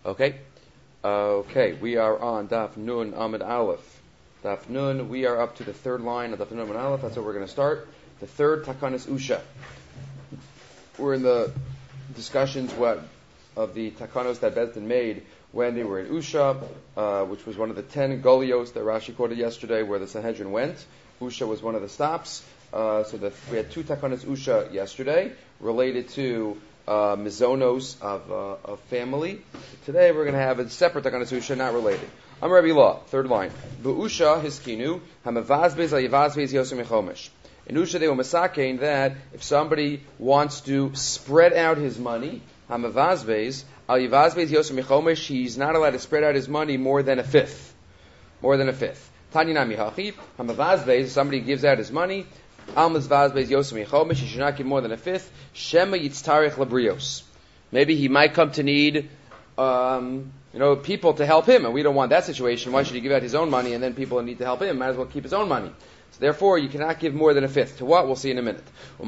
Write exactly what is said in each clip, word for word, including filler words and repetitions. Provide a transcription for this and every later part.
Okay. Okay, we are on Daf Nun Amid Aleph. Daf Nun, we are up to the third line of Daf Nun Amid Aleph. That's where we're going to start. The third Takanas Usha. We're in the discussions what of the Takanos that Beis Din made when they were in Usha, uh, which was one of the ten Golios that Rashi quoted yesterday, where the Sanhedrin went. Usha was one of the stops. Uh, so the, we had two Takanas Usha yesterday related to Uh, mizonos of uh, of family. Today we're going to have a separate Takanas Usha, not related. I'm Rabbi Law, third line. Be'usha hiskinu hamavazbez al yivazbez yosem mechomesh. In Usha they were masakein that if somebody wants to spread out his money, hamavazbez al yivazbez yosem mechomesh, he's not allowed to spread out his money more than a fifth, more than a fifth. Tanya nami hachip hamavazbez, somebody gives out his money. Almas vazbez yosem mechomesh, he should not give more than a fifth. Shema yitztarich labrios. Maybe he might come to need, um, you know, people to help him, and we don't want that situation. Why should he give out his own money and then people need to help him? Might as well keep his own money. So therefore, you cannot give more than a fifth. To what? We'll see in a minute.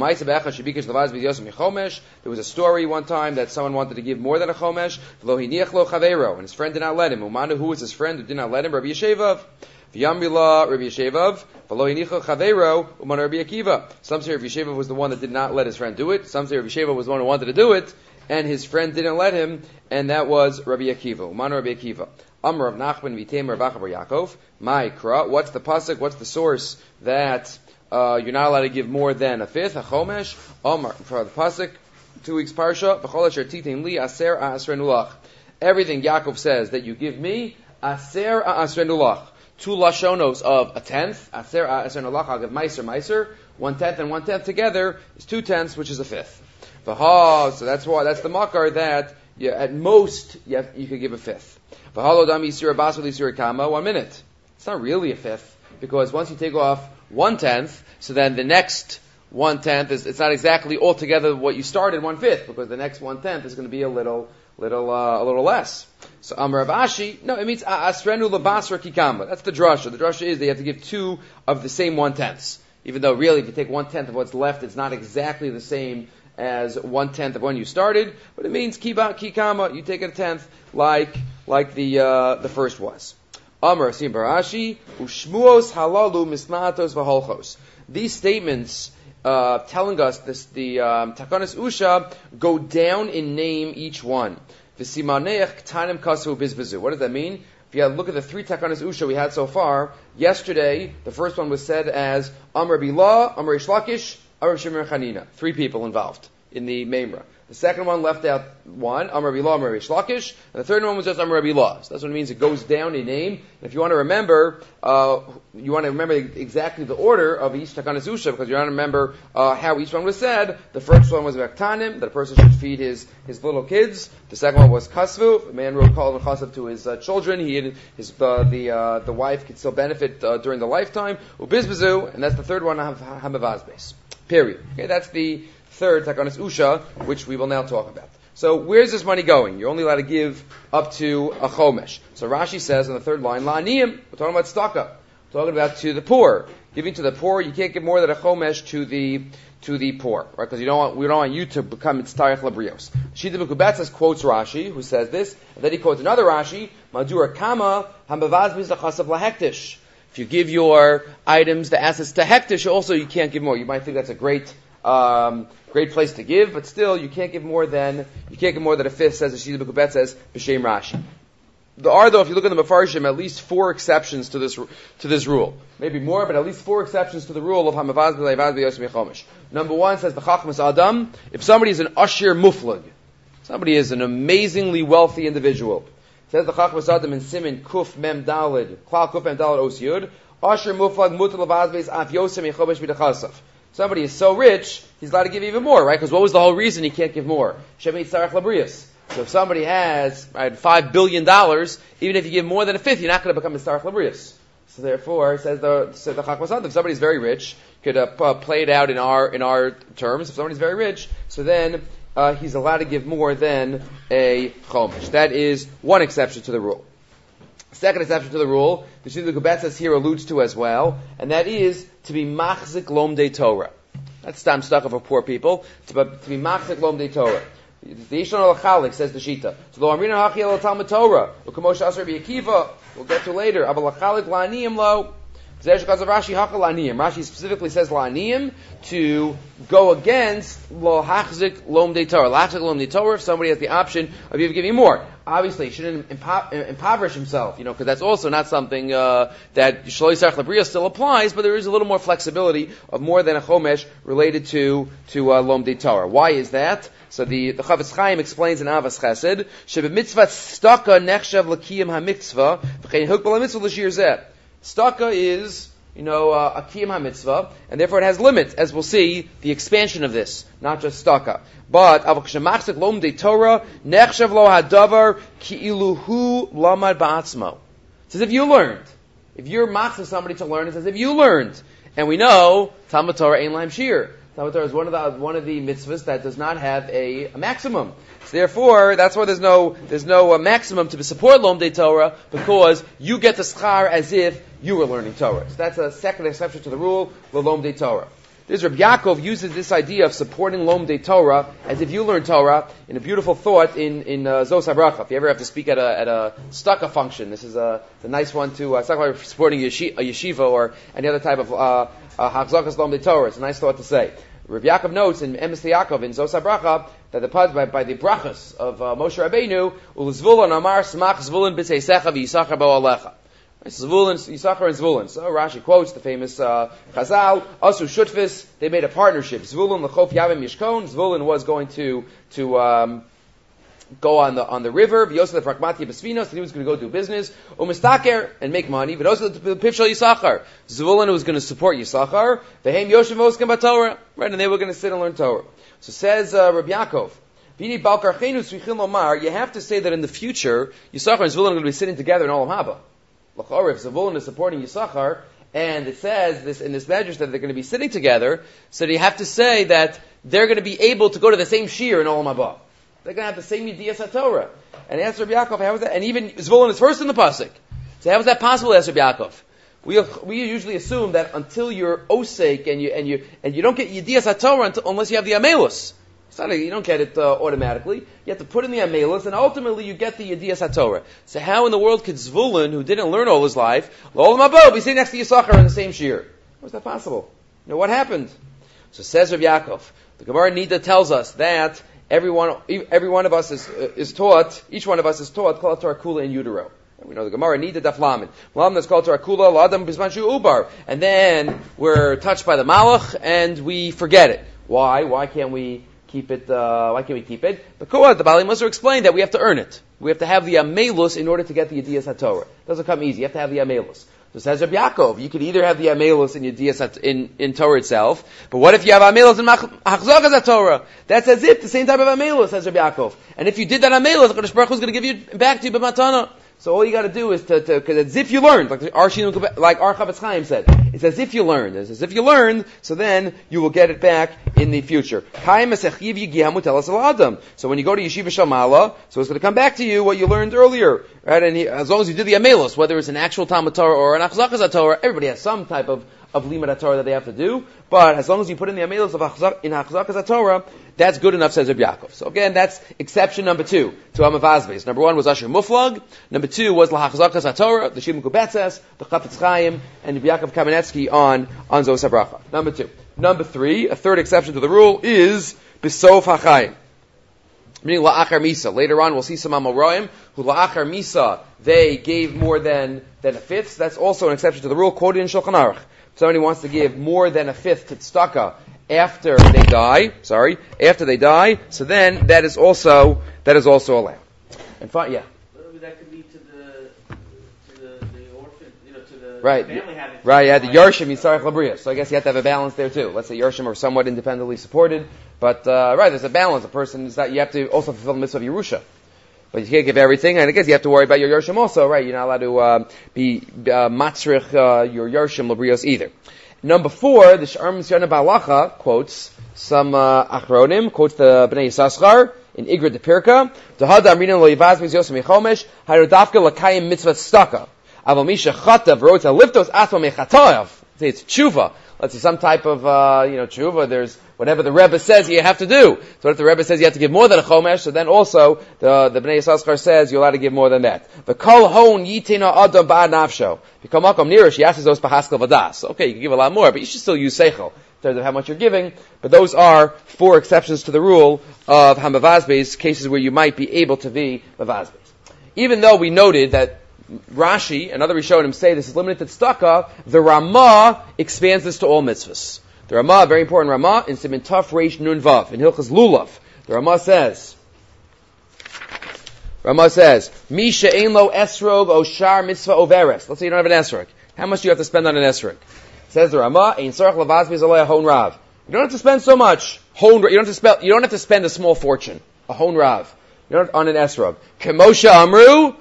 There was a story one time that someone wanted to give more than a chomesh, and his friend did not let him. Umanu, who was his friend who did not let him? Rabbi Yeshevav. V'yamrila Rabbi Yeshevav, v'lo yinicha chavero, uman Rabbi Akiva. Some say Rabbi Yeshevav was the one that did not let his friend do it. Some say Rabbi Yeshevav was the one who wanted to do it, and his friend didn't let him, and that was Rabbi Akiva. Uman Rabbi Akiva. Amr of Nachman v'tem Rav Acha bar Yaakov. Ma'ikra. What's the pasuk? What's the source that uh, you're not allowed to give more than a fifth? A chomesh. Amr for the pasuk. Two weeks parsha. V'chol asher titin li aser a'asrenulach. Everything Yaakov says that you give me, aser a'asrenulach. Two lashonos of a tenth. Aser aser nolach. I'll give meiser meiser. One tenth and one tenth together is two tenths, which is a fifth. V'ha. So that's why that's the makar that yeah, at most you, have, you could give a fifth. V'halo dam yisir bas v'yisir kama. One minute. It's not really a fifth because once you take off one tenth, so then the next one tenth is it's not exactly altogether what you started one fifth because the next one tenth is going to be a little. Little, uh, a little less. So Amar Rav Ashi, no, it means asrenu labasra kikama. That's the drasha. The drasha is they have to give two of the same one tenths. Even though really, if you take one tenth of what's left, it's not exactly the same as one tenth of when you started. But it means kiba kikama. You take it a tenth, like like the uh, the first was. Amar Sim Barashi ushmuos halalu misnatos v'holchos. These statements. Uh, telling us this, the um, Takanas Usha go down in name each one. V'simaneich k'tanim kasu bizvizu. What does that mean? If you look at the three Takanas Usha we had so far, yesterday the first one was said as Amr Bilah, Amr Ish Lakish, Amr Shimon Chanina. Three people involved in the Memra. The second one left out one, Amr Bilah, Amr Ish Lakish, and the third one was just Amr Bilah. So that's what it means. It goes down in name. And if you want to remember, uh, you want to remember exactly the order of each Takanas Usha because you want to remember uh, how each one was said. The first one was Vektanim, that a person should feed his, his little kids. The second one was Kasvu, a man wrote Kol Chasav to his uh, children. He had his uh, the uh, the wife could still benefit uh, during the lifetime. Ubizbazu, and that's the third one, Hamavazbes. Period. Okay, that's the third Takanas Usha, which we will now talk about. So where's this money going? You're only allowed to give up to a chomesh. So Rashi says on the third line, La'aniyim, we're talking about tzedakah. We're talking about to the poor. Giving to the poor, you can't give more than a chomesh to the to the poor, right? Because you don't want we don't want you to become mitztarich labrios. Shita Mekubetzes quotes Rashi, who says this, and then he quotes another Rashi, Madura Kama Hambavaz Chasav Lahektish. If you give your items, the assets to hektish, also you can't give more. You might think that's a great Um, great place to give, but still you can't give more than you can't give more than a fifth. Says the Shita B'Kubet says b'Shem Rashi. There are, though, if you look at the Mefarshim, at least four exceptions to this to this rule. Maybe more, but at least four exceptions to the rule of Hamavaz b'Leivaz b'Yosem Yechomesh. Number one says b'Chachmas Adam. If somebody is an Ashir Muflag, somebody is an amazingly wealthy individual. Says the Chachmas Adam in Simin Kuf Mem Dalid Klal Kuf Mem Dalid Os Yud Ashir Muflag Mutal Lavaz b'Yos Af Yosem Yechomesh b'Dechasav. Somebody is so rich, he's allowed to give even more, right? Because what was the whole reason he can't give more? Shemit Sarach Labrius. So if somebody has right, five billion dollars, even if you give more than a fifth, you're not going to become a Sarach Labrius. So therefore, says the says the Chachmas Adam, if somebody's very rich, could uh, uh, play it out in our in our terms. If somebody's very rich, so then uh, he's allowed to give more than a chomesh. That is one exception to the rule. Second exception to the rule, the Shita B'Kubet here alludes to as well, and that is to be machzik lomdei Torah. That's stam stuck for poor people. To, to be machzik lomdei Torah. The Yishon al-Chalik says the Shita. So lo amrina hachi el Talmud Torah. U'kamosh asar b'Akiva. We'll get to later. Aval al-Chalik la'aniyim lo. Rashi specifically says la'aniyim to go against lo hachzik lom de Torah. Lachzik lom de Torah if somebody has the option of even giving more. Obviously, he shouldn't impo- impoverish himself, you know, because that's also not something uh, that Shlo Yisach Labriya still applies, but there is a little more flexibility of more than a chomesh related to to uh, lom de Torah. Why is that? So the the Chavetz Chaim explains in Avas Chesed, shebe mitzvah staka nechshav l'kiyam ha-mitzvah v'chein hukbal ha-mitzvah l'shir zeh. Staka is, you know, uh, a kiyam ha-mitzvah, and therefore it has limits, as we'll see, the expansion of this, not just staka. But, avakshemachzik lom de Torah, nechshav lo hadavar ki'iluhu lamad ba'atzmo. It's as if you learned. If you're machzik somebody to learn, it's as if you learned. And we know, Talmud Torah ein laim shir. Talmud Torah is one of the, one of the mitzvahs that does not have a, a maximum. So therefore, that's why there's no, there's no uh, maximum to support Lom de Torah, because you get the schar as if you were learning Torah. So that's a second exception to the rule, the Lom de Torah. This Rabbi Yaakov uses this idea of supporting Lom de Torah as if you learn Torah in a beautiful thought in, in uh, Zos HaBracha. If you ever have to speak at a, at a staka function, this is a, a nice one to, uh, it's not like supporting a yeshiva, a yeshiva or any other type of, uh, uh, Hachzakas Lom de Torah. It's a nice thought to say. Rabbi Yaakov notes in Emes Yaakov in Zos HaBracha that the by, by the brachas of uh, Moshe Rabbeinu, Ulzvulun Amar Smach Zvulun B'Tzeisecha V'Yisachar Bo Alecha. Zvulun, Yisachar and Zvulun. So Rashi quotes the famous uh, Chazal, Asu Shutfis. They made a partnership. Zvulun L'Chof Yavim Yishkon. Zvulun was going to to um, go on the on the river. V'Yosef L'Pragmatia B'Svinos. He was going to go do business. Umistaker and make money. But also the Pivshal Yisachar. Zvulun was going to support Yisachar. V'Heim Yoshem Oskem B'Torah. Right, and they were going to sit and learn Torah. So says uh, Rabbi Yaakov, you have to say that in the future, Yisachar and Zvulun are going to be sitting together in Olam Haba. L'chor, if Zvulun is supporting Yisachar, and it says this in this medrash that they're going to be sitting together, so you have to say that they're going to be able to go to the same shir in Olam Haba. They're going to have the same Yidiyas HaTorah. And ask Rabbi Yaakov, how is that? And even Zvulun is first in the pasuk. So how is that possible? Ask Rabbi Yaakov. We we usually assume that until you're osek and you and you and you don't get Yidiyas HaTorah until, unless you have the Amelus. It's not like you don't get it uh, automatically. You have to put in the Amelus, and ultimately you get the Yidiyas HaTorah. So how in the world could Zvulun, who didn't learn all his life, L'olam haba, be sitting next to Yisachar in the same shir? How is that possible? You know what happened? So says Rav Yaakov, the Gemara Nida tells us that everyone, every one of us is uh, is taught, each one of us is taught Kol Torah Kula in utero. We know the Gemara Nida Daf Lamed. Lamed is called Torah Kula L'Adam Bismanshu Ubar, and then we're touched by the Malach and we forget it. Why? Why can't we? Keep it, uh, why can't we keep it? Because the Bali Musar explained that we have to earn it. We have to have the Amelus in order to get the Yidiyas HaTorah. It doesn't come easy. You have to have the Amelus. So says Rabbi Yaakov, you could either have the Amelus in Yidiyas in, in Torah itself, but what if you have Amelus in Hachzakas HaTorah? That's as if the same type of Amelus, says Rabbi Yaakov. And if you did that Amelus, the Kodesh Baruch Hu is going to give you back to you b'matana. So all you got to do is to, to, because it's as if you learned, like our like our Chavetz Chaim said, it's as if you learned. It's as if you learned, so then you will get it back in the future. So when you go to Yeshiva Shamala, so it's going to come back to you what you learned earlier, right? And he, as long as you did the Amelus, whether it's an actual Talmud Torah or an Achzakas Torah, everybody has some type of of Limud Torah that they have to do, but as long as you put in the Amelus of Achzak, in Achzakas Torah, that's good enough, says Rabbi Yaakov. So again, that's exception number two to Amavazbeis. Number one was Asher Muflag. Number two was L'Achzakas Torah, the Shimon Kubetzes, the Chavetz Chaim, and Rabbi Yaakov Kamenetsky on, on Zos HaBracha. Number two. Number three, a third exception to the rule is B'Sof HaChaim. Meaning La'achar Misa. Later on, we'll see some Amoraim who La'achar Misa, they gave more than, than a fifth. So that's also an exception to the rule quoted in Shulchan Aruch. If somebody wants to give more than a fifth to tzedakah after they die, sorry, after they die, so then that is also, that is also allowed. And fine, yeah. That could be to the, to the, the orphan, you know, to the right. family having. Right, yeah, the Yarshim, Yisarach Labriya. So I guess you have to have a balance there too. Let's say Yarshim are somewhat independently supported, but, uh, right, there's a balance. A person is not, you have to also fulfill the mitzvah of Yerusha. But you can't give everything, and I guess you have to worry about your Yarshim also, right? You're not allowed to uh, be uh, matzrich uh, your Yarshim Labrios either. Number four, the Sh'ar Misyana Balacha quotes some uh, Achronim, quotes the Bnei Yissaschar in Igra de Pirka. Dehada Amrinan lo yivaz mis Yosem Yechomesh harodafka lakayim mitzvah staka. Aval misha chatav rota liftos asma mechatav. Say it's tshuva. Let's say some type of uh, you know tshuva. There's whatever the Rebbe says you have to do. So if the Rebbe says you have to give more than a chomesh, so then also the the Bnei Yissaschar says you're allowed to give more than that. The kol hon yitina adam ba'ad nafsho. Because makom nirish yasis b'haskel vadas. Okay, you can give a lot more, but you should still use seichel in terms of how much you're giving. But those are four exceptions to the rule of hamavazbeis, cases where you might be able to be mavazbeis. Even though we noted that Rashi and other Rishonim say this is limited to tzedakah, the Ramah expands this to all mitzvahs. The Ramah, very important Ramah, in Siman Taf Reish Nun Vav, in Hilchas Lulav. The Ramah says, Ramah says, Mi she'ein lo esrog o shar mitzvah overes. Let's say you don't have an esrog. How much do you have to spend on an esrog? Says the Ramah, Ein sarach lavazbi zalei hon rav. You don't have to spend so much. Hon, you don't have to spend, you don't have to spend a small fortune. A hon rav. You don't on an esrog. Kemosha amru,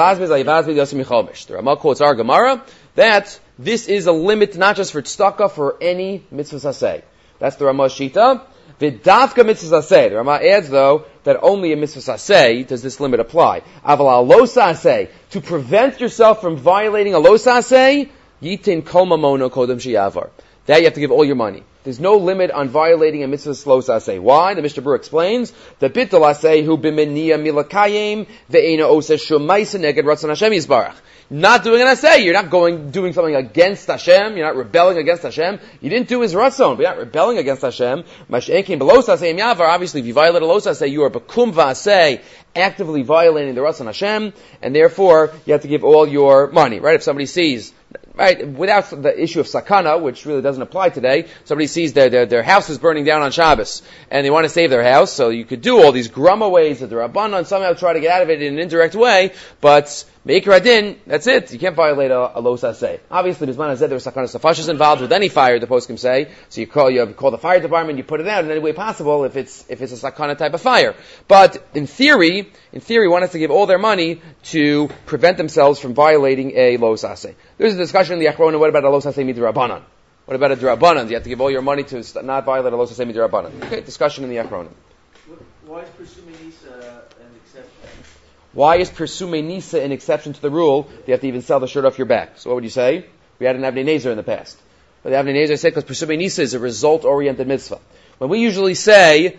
the Ramah quotes our Gemara that this is a limit not just for tzedakah, for any mitzvah saseh. That's the Ramah Shita. V'dafka mitzvah saseh. The Ramah adds though that only a mitzvah saseh does this limit apply. Aval al lo saseh, to prevent yourself from violating a lo saseh, yitin kol mamono kodem sheyavar. That you have to give all your money. There's no limit on violating a mitzvah slow saseh. Why? The Mishnah Berurah explains, the bittul aseh hu b'meniya milakayim ve'ena oseh shumaisa neged ratzon Hashem yisbarach. Not doing an aseh, you're not going, doing something against Hashem, you're not rebelling against Hashem. You didn't do his ratzon, but you're not rebelling against Hashem. Mash'enkin below saseh yavar, obviously if you violate a lo saseh, you are bekum v'aseh, actively violating the ratzon Hashem, and therefore you have to give all your money, right? If somebody sees, right, without the issue of sakana, which really doesn't apply today, somebody sees their, their, their house is burning down on Shabbos, and they want to save their house, so you could do all these grumma ways that the Rabbanan somehow try to get out of it in an indirect way, but Meikar Adin, that's it. You can't violate a, a lo saseh. Obviously, Bisman Hazeh, there was sakana safashis involved with any fire, the poskim say, so you call, you call the fire department, you put it out in any way possible if it's, if it's a sakana type of fire. But in theory, in theory, one has to give all their money to prevent themselves from violating a lo saseh. There's a discussion in the Achrona, what about a lo saseh midrabanan? What about a drabanan? Do you have to give all your money to not violate a lo saseh midrabanan? Okay, discussion in the Achrona. Why is presuming Nisa an exception? Why is Persume Nisa an exception to the rule that you have to even sell the shirt off your back? So what would you say? We had an Avnei Nezer in the past. But the Avnei Nezer said because Persume Nisa is a result-oriented mitzvah. When we usually say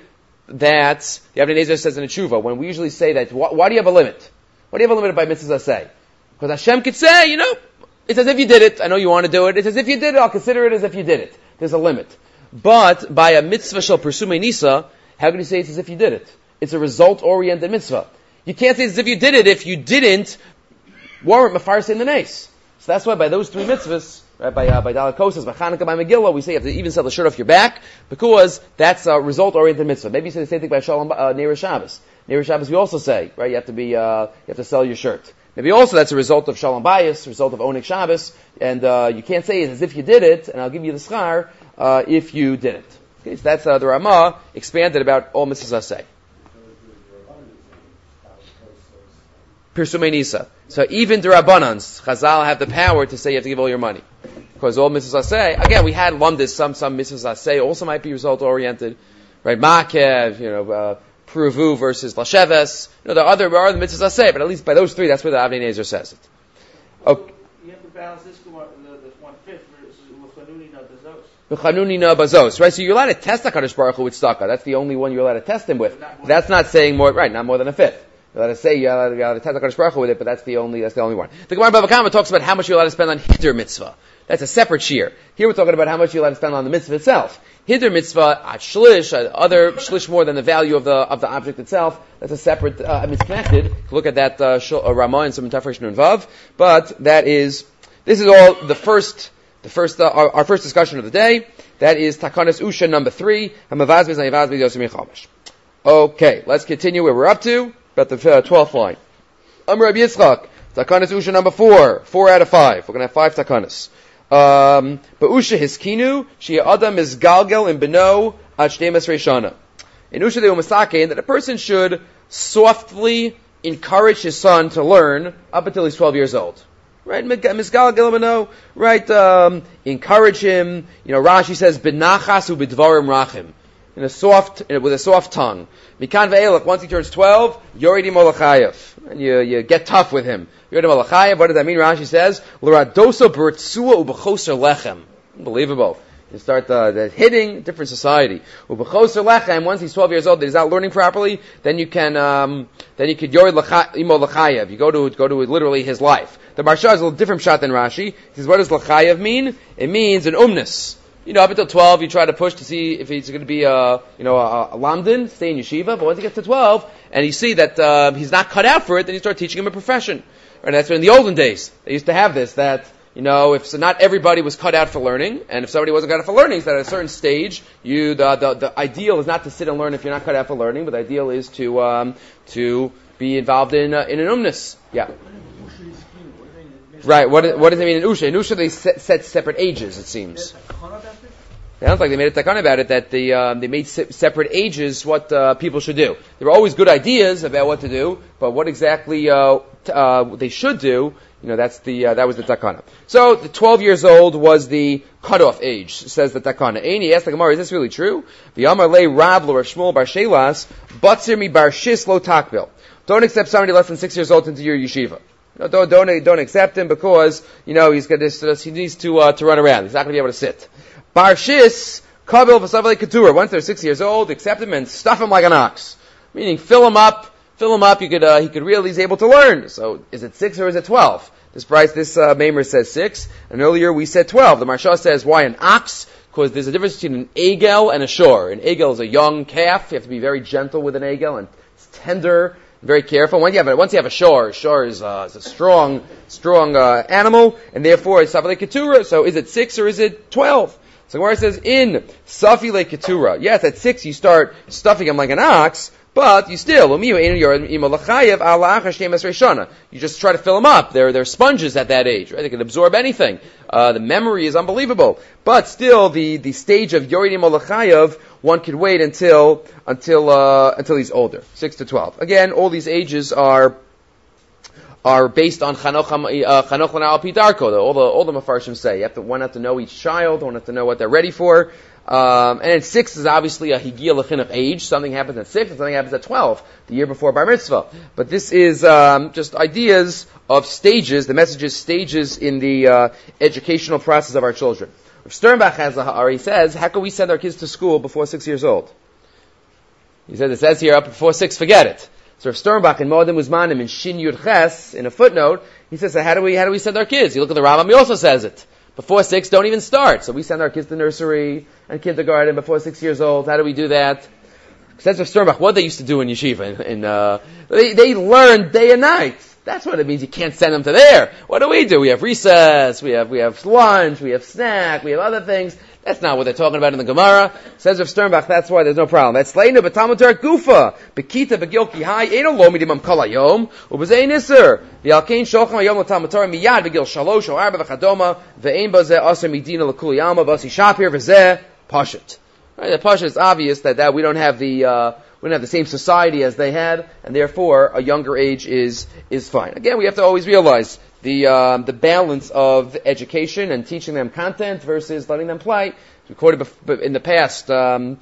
that, the Avnei Nezer says in a tshuva, when we usually say that, why, why do you have a limit? Why do you have a limit by mitzvahs say? Because Hashem could say, you know, it's as if you did it. I know you want to do it. It's as if you did it. I'll consider it as if you did it. There's a limit. But by a mitzvah shel Persume Nisa, how can you say it's as if you did it? It's a result-oriented mitzvah. You can't say it's as if you did it if you didn't warrant Mefarsin in the Nes. So that's why by those three mitzvahs, right, by, uh, by Dalet Kosas, by Chanukah, by Megillah, we say you have to even sell the shirt off your back, because that's a result-oriented mitzvah. Maybe you say the same thing by Shalom, uh, Neir Shabbos. Neir Shabbos we also say, right, you have to be, uh, you have to sell your shirt. Maybe also that's a result of Shalom Bayis, result of Onik Shabbos, and, uh, you can't say it's as if you did it, and I'll give you the schar, uh, if you didn't. Okay, so that's, uh, the Ramah expanded about all mitzvahs I say. Persume Nisa. So even the Rabbanans, Chazal have the power to say you have to give all your money. Because all mitzvahs say, again, we had lumdis, some, some mitzvahs say also might be result oriented. Right? Makev, you know, uh, Pruvu versus Lasheves. You know, there are other, there are other mitzvahs say, but at least by those three, that's where the Avnei Nezer says it. Okay. You have to balance this, the, the one fifth versus L'chanuni na bazos. L'chanuni na bazos. Right? So you're allowed to test HaKadosh Baruch Hu with tzedakah. That's the only one you're allowed to test him with. That's not saying more, right, not more than a fifth. You're allowed to say, you're allowed, you're allowed to test HaKadosh Baruch Hu with it, but that's the only, that's the only one. The Gemara Bava Kama talks about how much you're allowed to spend on Hiddur mitzvah. That's a separate shear. Here we're talking about how much you're allowed to spend on the mitzvah itself. Hiddur mitzvah, at shlish, at other shlish more than the value of the, of the object itself. That's a separate, uh, I mean it's connected. Look at that, uh, Shul, uh Ramah and some Tafresh Nun Vav. But that is, this is all the first, the first, uh, our, our first discussion of the day. That is Takanas Usha number three. Hamavazbez and Yavazbez Yosim Yechomesh. Okay, let's continue where we're up to. About the uh, twelfth line. Amar Rabbi Yitzchak, Takanas Usha number four, four out of five. We're going to have five Takanas. Um, but Usha Hiskinu, Shia Adam is Galgel in Beno at Shtemes Reishana. In Usha they were masakein that a person should softly encourage his son to learn up until he's twelve years old. Right? Misgalgel Beno, right? Um, encourage him. You know, Rashi says, Benachas ubidvarim rachim. In a soft, with a soft tongue. Mikan ve'elach, once he turns twelve, Yoridi Molachayev. And you, you get tough with him. Yoridi Molachayev, what does that mean? Rashi says, L'radoso b'ritzua u'b'choser lechem. Unbelievable. You start uh, the hitting, different society. And once he's twelve years old, he's not learning properly, then you can, um, then you could yored imo l'chayev. You go to, go to literally his life. The Maharsha is a little different shot than Rashi. He says, what does l'chayev mean? It means an umnus. You know, up until twelve, you try to push to see if he's going to be a, you know, a, a lamdin, stay in yeshiva, but once he gets to twelve, and you see that, uh, he's not cut out for it, then you start teaching him a profession. Right? That's when in the olden days, they used to have this, that, you know, if so not everybody was cut out for learning, and if somebody wasn't cut out for learning, so at a certain stage, you the, the the ideal is not to sit and learn if you're not cut out for learning, but the ideal is to um, to be involved in uh, in an umnus. Yeah. Right. What what does it mean in usha? In usha they set, set separate ages. It seems. It sounds like they made a takana about it, that the, um, they made se- separate ages what uh, people should do. There were always good ideas about what to do, but what exactly uh, t- uh, they should do, you know, that's the uh, that was the takana. So the twelve years old was the cutoff age, says the takana. Aini asked the Gemara, is this really true? V'yamar lei Rab lo Rav Shmuel bar Shelas batzir mi bar shis lo takbil. Don't accept somebody less than six years old into your yeshiva. No, don't don't don't accept him because you know he's gonna he needs to uh, to run around. He's not going to be able to sit. Bar shis kabil v'savlei keturah. Once they're six years old, accept him and stuff him like an ox. Meaning, fill him up. Fill him up. You could uh, he could really he's able to learn. So, is it six or is it twelve? This price, this uh, Maimer says six, and earlier we said twelve. The Maharsha says why an ox? Because there's a difference between an egel and a shor. An egel is a young calf. You have to be very gentle with an egel and it's tender. Very careful. Once you have a, once you have a shor, a shor is, uh, is a strong, strong uh, animal, and therefore it's Safilei Keturah. So is it six or is it twelve? So Gemara says in Safilei Keturah. Yes, at six you start stuffing him like an ox, but you still you just try to fill them up. They're they're sponges at that age, right? They can absorb anything. Uh, the memory is unbelievable, but still the the stage of Yoredim Olachayev, one could wait until until uh, until he's older, six to twelve. Again, all these ages are are based on Chanoch Chanoch L'Na'al Pi Darko. All the all the Mefarshim say you have to one have to know each child, one have to know what they're ready for. Um, and then six is obviously a Higiyah L'Chinuch age. Something happens at six and something happens at twelve, the year before Bar Mitzvah. But this is um, just ideas of stages. The message is stages in the uh, educational process of our children. Sternbach has a ha'ar. He says, how can we send our kids to school before six years old? He says, it says here, up before six, forget it. So if Sternbach in Moedim Uzmanim in Shin Yud Ches, in a footnote, he says, so how do we how do we send our kids? You look at the Rambam, he also says it. Before six, don't even start. So we send our kids to nursery and kindergarten before six years old. How do we do that? Says of Sternbach, what they used to do in yeshiva, in, in uh, they, they learn day and night. That's what it means. You can't send them to there. What do we do? We have recess, we have we have lunch, we have snack, we have other things. That's not what they're talking about in the Gemara. Says of Sternbach, that's why there's no problem. That's Leina b'Talmud Gufa b'Kita b'Gil Kihai Eino Lo Midimam Kol Hayom u'B'Zei Nisser v'Yalkein Shochem Hayom L'Talmud Torah Miyad b'Gil Shalosh or Arba v'Chadoma v'Ein B'Zeh Aser Midina L'Kuli Yalma v'Asi Shapir v'Zeh Pashut. Right, the Pashut is obvious that, that we don't have the uh, we don't have the same society as they had, and therefore a younger age is is fine. Again, we have to always realize the um, the balance of education and teaching them content versus letting them play. We quoted bef- in the past um,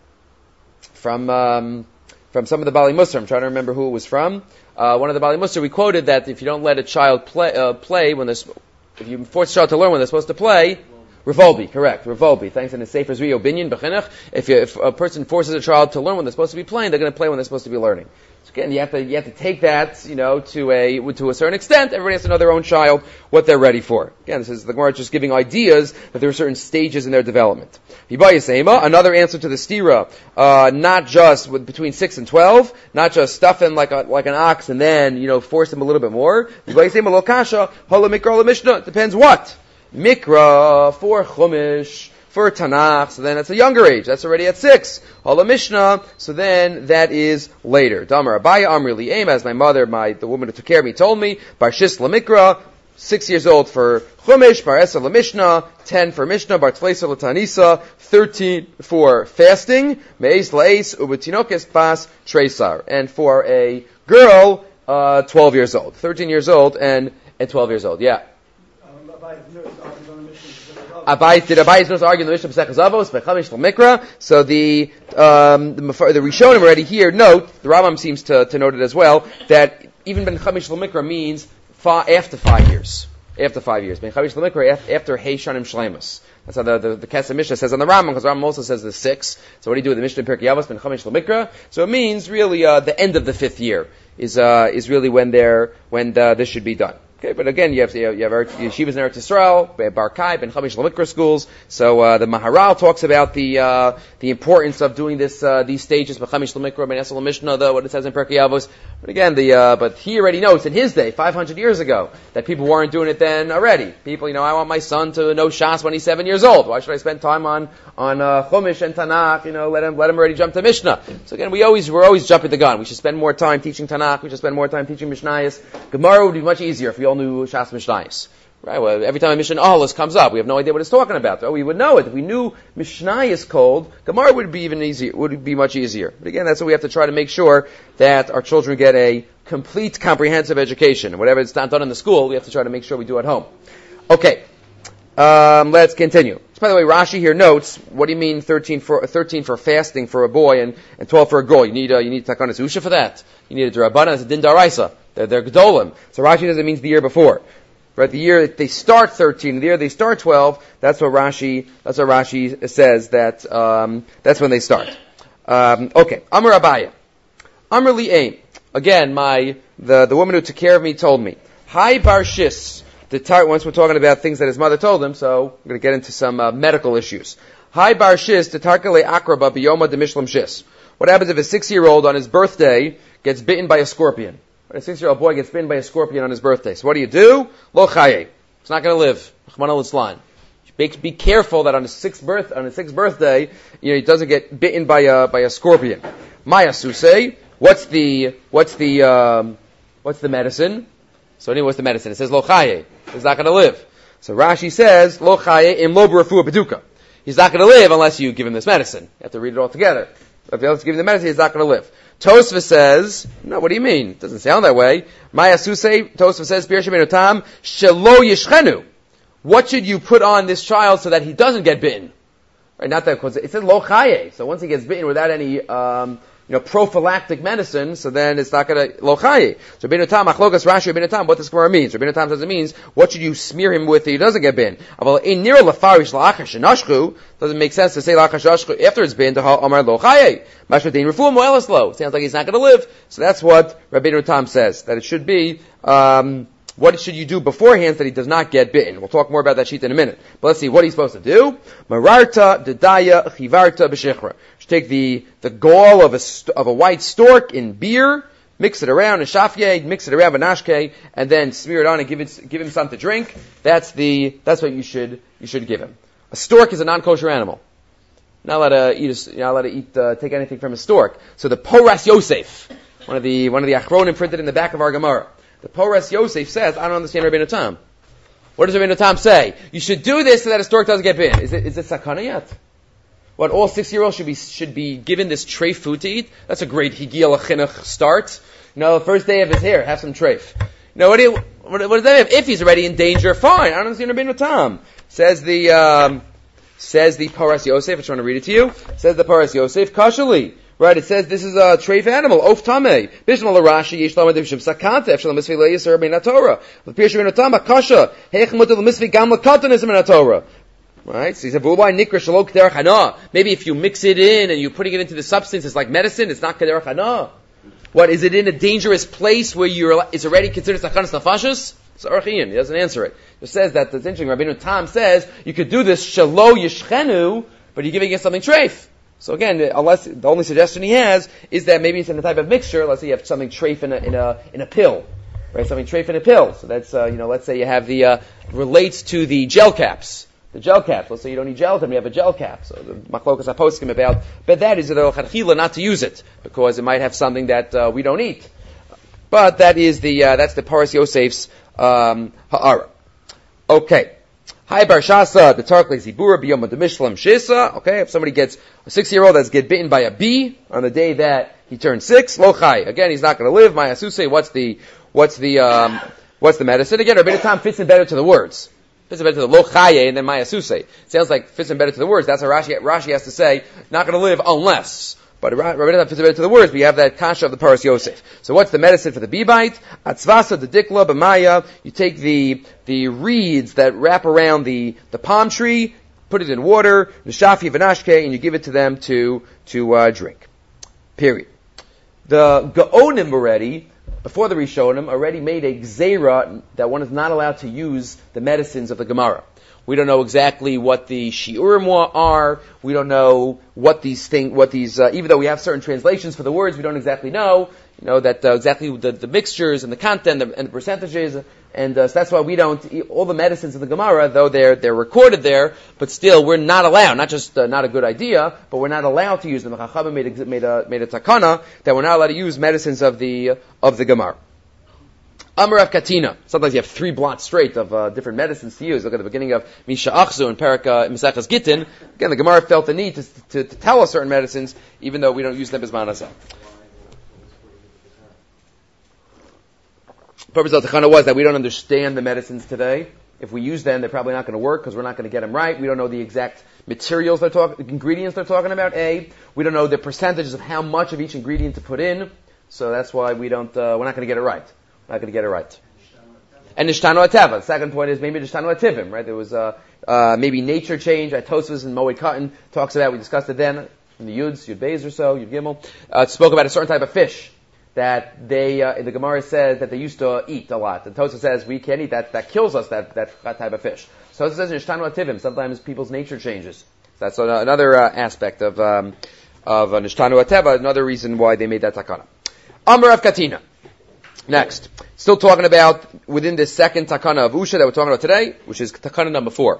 from um, from some of the Bali Musar. I'm trying to remember who it was from. Uh, one of the Bali Musar, we quoted that if you don't let a child play, uh, play when they're, if you force a child to learn when they're supposed to play, Revolbi, correct, Revolbi. Thanks in the Sefer Zvi Binyan B'Chinuch. If you, if a person forces a child to learn when they're supposed to be playing, they're going to play when they're supposed to be learning. So again, you have to you have to take that, you know, to a to a certain extent. Everybody has to know their own child, what they're ready for. Again, this is the Gemara just giving ideas that there are certain stages in their development. Hibayasema, another answer to the stira, uh, not just with, between six and twelve, not just stuff him like a, like an ox and then you know force him a little bit more. Hibayasema lo kasha hala mikra la mishnah. Depends what. Mikra for Chumash, for Tanakh, so then it's a younger age. That's already at six. Hala Mishnah, so then that is later. Damar Abaya Amri Li'em, as my mother, my the woman who took care of me, told me, Bar Shis La Mikra, six years old for Chumash, Bar Esa La Mishnah, ten for Mishnah, Bar Tleisa La Tanisa, thirteen for fasting, Me'ez La'es, Ubetinokes Bas Tresar, and for a girl, uh, twelve years old. thirteen years old and, and twelve years old, yeah. Abai, did Abai Nus argue in the Mishnah Pesach Zavos Bechamish L'Mikra? So the um, the, the Rishonim already here note, the Rambam seems to, to note it as well, that even Ben Chamish L'Mikra means fa, after five years. After five years. Ben Chavish Lamikra, after Hey Shanim Shleimus. That's how the, the, the Kesef Mishnah says on the Rambam, because Rambam also says the six. So what do you do with the Mishnah in Pirkei Avos, Ben Chavish Lamikra? So it means really, uh, the end of the fifth year is, uh, is really when they're, when the, this should be done. Okay, but again, you have, you have, you have yeshivas in Eretz Yisrael, Bar Kai, Ben Chamish Lamikra schools. So, uh, the Maharal talks about the, uh, the importance of doing this, uh, these stages, Ben Chamish Lamikra, Ben Esel Mishnah, the, what it says in Pirkei Avos. But again, the, uh, but he already knows in his day, five hundred years ago, that people weren't doing it then already. People, you know, I want my son to know Shas when he's seven years old. Why should I spend time on, on, uh, Chumash and Tanakh? You know, let him, let him already jump to Mishnah. So again, we always, we're always jumping the gun. We should spend more time teaching Tanakh. We should spend more time teaching Mishnayos. Gemara would be much easier if we all knew Shas Mishnayos. Right? Well, every time a Mishnah Ahalos comes up, we have no idea what it's talking about. Oh, we would know it. If we knew Mishnayos cold, Gemara would be even easier, would be much easier. But again, that's what we have to try to make sure that our children get a complete, comprehensive education. Whatever it's not done in the school, we have to try to make sure we do at home. Okay. Um, let's continue. So, by the way, Rashi here notes, what do you mean thirteen for, thirteen for fasting for a boy and, and twelve for a girl? You need, uh, you need Takanas Usha for that. You need a D'Rabbanan, it's a Din Daraisa. They're, they're Gedolim. So Rashi says it means the year before. Right, the year they start thirteen, the year they start twelve, that's what Rashi, that's what Rashi says that, um, that's when they start. Um, okay. Amar Abaya. Amar Li'aim. Again, my, the, the woman who took care of me told me. Hi Barshis. The tar- once we're talking about things that his mother told him, so I'm going to get into some, uh, medical issues. Hi Barshis, the Tarkale Akraba Biyoma de Mishlam Shis. What happens if a six-year-old on his birthday gets bitten by a scorpion? A six-year-old boy gets bitten by a scorpion on his birthday. So what do you do? Lo chaye. It's not going to live. Chman al-Islan. Be careful that on his sixth birth, on his sixth birthday, you know, he doesn't get bitten by a, by a scorpion. Maya Susei. What's the, what's the, um, what's the medicine? So anyway, what's the medicine? It says lo chaye. He's not going to live. So Rashi says, lo chaye im lo b'rafua beduka. He's not going to live unless you give him this medicine. You have to read it all together. If you have to give him the medicine, he's not going to live. Tosva says, no, what do you mean? It doesn't sound that way. Maya Susei, Tosva says, Pirshim Enotam, Shelo Yishchenu. What should you put on this child so that he doesn't get bitten? Right, not that, because it says Lo Chaye. So once he gets bitten without any, um, you know, prophylactic medicine, so then it's not gonna, Lo Chaye. So Rabbeinu Tam, Achlokas Rashi, Rabbeinu Tam, what does Gemara means? Rabbeinu Tam says it means, what should you smear him with so he doesn't get bitten? Aval in nira lafarish la'achash shenashchu, doesn't make sense to say la'achash shenashchu after it's been to Omar Lo Chaye. Mashmatin refuah moelas lo. Sounds like he's not gonna live. So that's what Rabbeinu Tam says, that it should be, um, what should you do beforehand so that he does not get bitten? We'll talk more about that sheet in a minute. But let's see, what he's supposed to do? Mararta, dedaya, chivarta, b'shechra. Should take the, the gall of a, st- of a white stork in beer, mix it around in shafye, mix it around in nashke, and then smear it on and give it, give him something to drink. That's the, that's what you should, you should give him. A stork is a non-kosher animal. Not allowed to eat, a, you're not allowed to eat, uh, take anything from a stork. So the Poras Yosef, one of the, one of the Achronim printed in the back of our Gemara. The Poras Yosef says, I don't understand Rabbeinu Tam. What does Rabbeinu Tam say? You should do this so that a stork doesn't get bitten. Is it, is it sakana yet? What, all six-year-olds should be, should be given this treif food to eat? That's a great higiyah chinuch start. You know, the first day of his hair, have some treif. You know, what do you, what, what does that mean? If he's already in danger, fine. I don't understand Rabbeinu Tam. Says the, um, says the Poras Yosef, I'm trying to read it to you. Says the Poras Yosef, kashali. Right, it says this is a treif animal, of tameh. Bishmal Rashi, yesh lamed b'shem sakanta, efshel misvi le'yisur bein haTorah. L'pirshim in haTorah, kasha, heich mutel misvi gam l'katan is in haTorah. Right, so he said, v'ulai nikra shalok kederach hana. Maybe if you mix it in and you're putting it into the substance, it's like medicine, it's not kederach hana. What, is it in a dangerous place where you're, it's already considered sakanas nefashos? So Archian, he doesn't answer it. It says that, it's interesting, Rabbeinu Tam says, you could do this shalo yishchenu, but you're giving it something treif. So again, unless the only suggestion he has is that maybe it's in a type of mixture. Let's say you have something treif in a in a in a pill, right? Something treif in a pill. So that's uh, you know, let's say you have the uh, relates to the gel caps, the gel caps. Let's say you don't need gelatin, we have a gel cap. So the machlokas haposkim about, but that is the chadchila not to use it because it might have something that uh, we don't eat. But that is the uh, that's the Poras Yosef's um, ha'ara. Okay. Hi Barshasa, the Tarkle Zibura, Biyoma de Mishlam Shisa. Okay, if somebody gets a six-year-old that's get bitten by a bee on the day that he turns six, Lo Chai. Again, he's not going to live. Maya Susei, what's the, what's the, um, what's the medicine? Again, Rabbeinu Tam fits in better to the words. Fits in better to the Lo Chaye and then Maya Susei. Sounds like fits in better to the words. That's how Rashi, Rashi has to say, not going to live unless. but Rabbi Nathan fits better to the words. We have that kasha of the Paras Yosef. So what's the medicine for the bee bite? Atzvasa, the dikla, b'maya. You take the the reeds that wrap around the the palm tree, put it in water, nishafi v'nashke, and you give it to them to to uh, drink. Period. The Gaonim already, before the Rishonim, already made a gzeira that one is not allowed to use the medicines of the Gemara. We don't know exactly what the shiurim are. We don't know what these things, what these, uh, even though we have certain translations for the words, we don't exactly know, you know, that uh, exactly the, the mixtures and the content and the, and the percentages. And uh, so that's why we don't eat all the medicines of the Gemara, though they're they're recorded there, but still we're not allowed. Not just uh, not a good idea, but we're not allowed to use them. The Chachamim made a, made a made a takana that we're not allowed to use medicines of the of the Gemara. Amar Rav Katina. Sometimes you have three blots straight of uh, different medicines to use. Look at the beginning of Misha Achzu and Perika Mesechas Gittin. Again, the Gemara felt the need to, to, to tell us certain medicines, even though we don't use them as manasa. The purpose of the Takana was that we don't understand the medicines today. If we use them, they're probably not going to work because we're not going to get them right. We don't know the exact materials they're talking, ingredients they're talking about. A, we don't know the percentages of how much of each ingredient to put in. So that's why we don't. Uh, we're not going to get it right. Not going to get it right. And Nishtanu Ateva. The second point is maybe Nishtanu Ativim, right? There was uh, uh, maybe nature change. Tosfos and Moed Katan talks about, we discussed it then, in the Yuds, Yud Beis or so, Yud Gimel, uh, spoke about a certain type of fish that they, uh, the Gemara says that they used to eat a lot. And Tosfos says we can't eat that, that kills us, that, that, that type of fish. So Tosfos says Nishtanu Ativim, sometimes people's nature changes. So that's another uh, aspect of, um, of uh, Nishtanu Ateva, another reason why they made that takana. Amar Rav Katina. Next, still talking about within this second takana of Usha that we're talking about today, which is takana number four.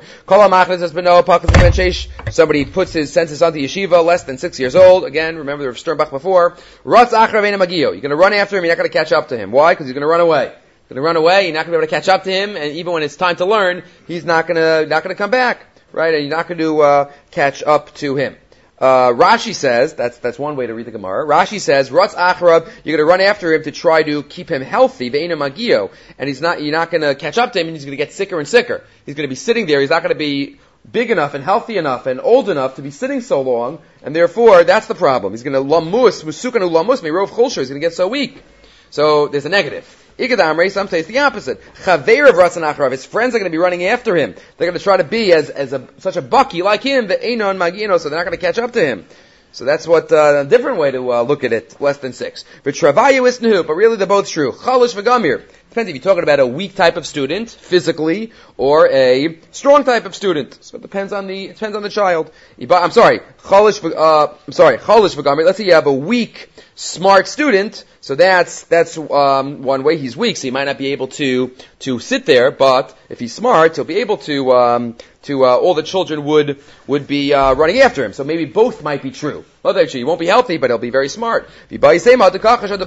Somebody puts his census onto yeshiva, less than six years old. Again, remember the Rav Sternbach before. You're going to run after him, you're not going to catch up to him. Why? Because he's going to run away. He's going to run away, you're not going to be able to catch up to him, and even when it's time to learn, he's not going to, not going to come back. Right? And you're not going to, uh, catch up to him. Uh, Rashi says, that's, that's one way to read the Gemara. Rashi says, Ratz Achrab, you're gonna run after him to try to keep him healthy, Ve'ena Magio, and he's not, you're not gonna catch up to him and he's gonna get sicker and sicker. He's gonna be sitting there, he's not gonna be big enough and healthy enough and old enough to be sitting so long, and therefore, that's the problem. He's gonna lamus, musukanu lamus, meirov chulsher, he's gonna get so weak. So, there's a negative. Igadamre, some say it's the opposite. Chaveir of Ratzon Achrav, his friends are going to be running after him. They're going to try to be as, as a, such a bucky like him, the Einon Magino, so they're not going to catch up to him. So that's what, uh, a different way to, uh, look at it, less than six. V'travayu isnahu, but really they're both true. Chalish v'gamir. Depends if you're talking about a weak type of student, physically, or a strong type of student. So it depends on the, it depends on the child. I'm sorry, chalish, uh, I'm sorry, chalish v'gamir. Let's say you have a weak, smart student, so that's, that's, um, one way. He's weak, so he might not be able to, to sit there, but if he's smart, he'll be able to, um, to, uh, all the children would, would be, uh, running after him. So maybe both might be true. Well, actually, he won't be healthy, but he'll be very smart. Or say no,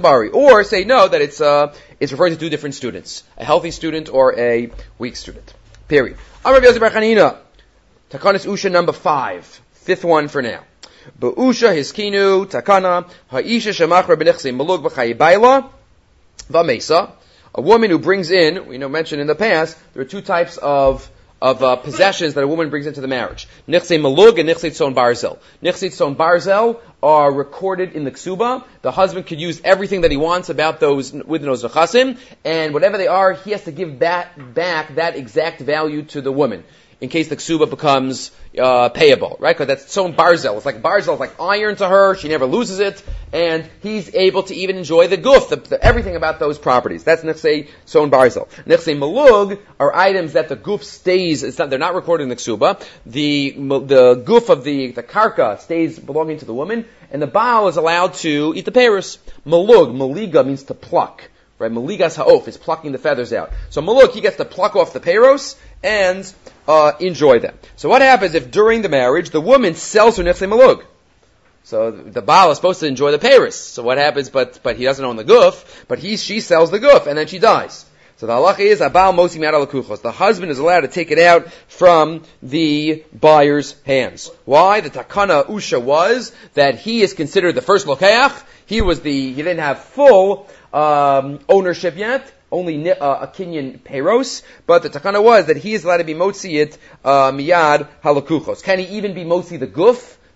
that it's, uh, it's referring to two different students. A healthy student or a weak student. Period. Amar Rabbi Yosef bar Chanina. Takanas Usha number five. Fifth one for now. Ba'usha hiskinu takana ha'isha shemachra b'nechse malug b'chayi baila v'mesa. A woman who brings in, we know mentioned in the past, there are two types of of uh, possessions that a woman brings into the marriage. Nichse malug and nichse tzon barzel. Nichse tzon barzel are recorded in the ksuba. The husband could use everything that he wants about those within those nechasim, and whatever they are, he has to give that back, that exact value to the woman, in case the ksuba becomes uh, payable, right? Because that's tzon barzel. It's like barzel, it's like iron to her. She never loses it, and he's able to even enjoy the guf, the, the, everything about those properties. That's nechsei tzon barzel. Nechsei malug are items that the guf stays. It's not, they're not recorded in the ksuba. The the guf of the the karka stays belonging to the woman, and the baal is allowed to eat the peris. Malug, maliga means to pluck. Right, maligas ha'of is plucking the feathers out. So maluk, he gets to pluck off the peros and uh, enjoy them. So what happens if during the marriage the woman sells her nefse malug? So the baal is supposed to enjoy the peros. So what happens? But but he doesn't own the guf. But he she sells the guf and then she dies. So the halacha is abal mosi me'ad alakuchos. The husband is allowed to take it out from the buyer's hands. Why? The takana usha was that he is considered the first lokeach. He was the he didn't have full Um, ownership yet, only uh, a kinyan peros, but the takana was that he is allowed to be motzi it uh, miyad halakuchos. Can he even be motzi the guf?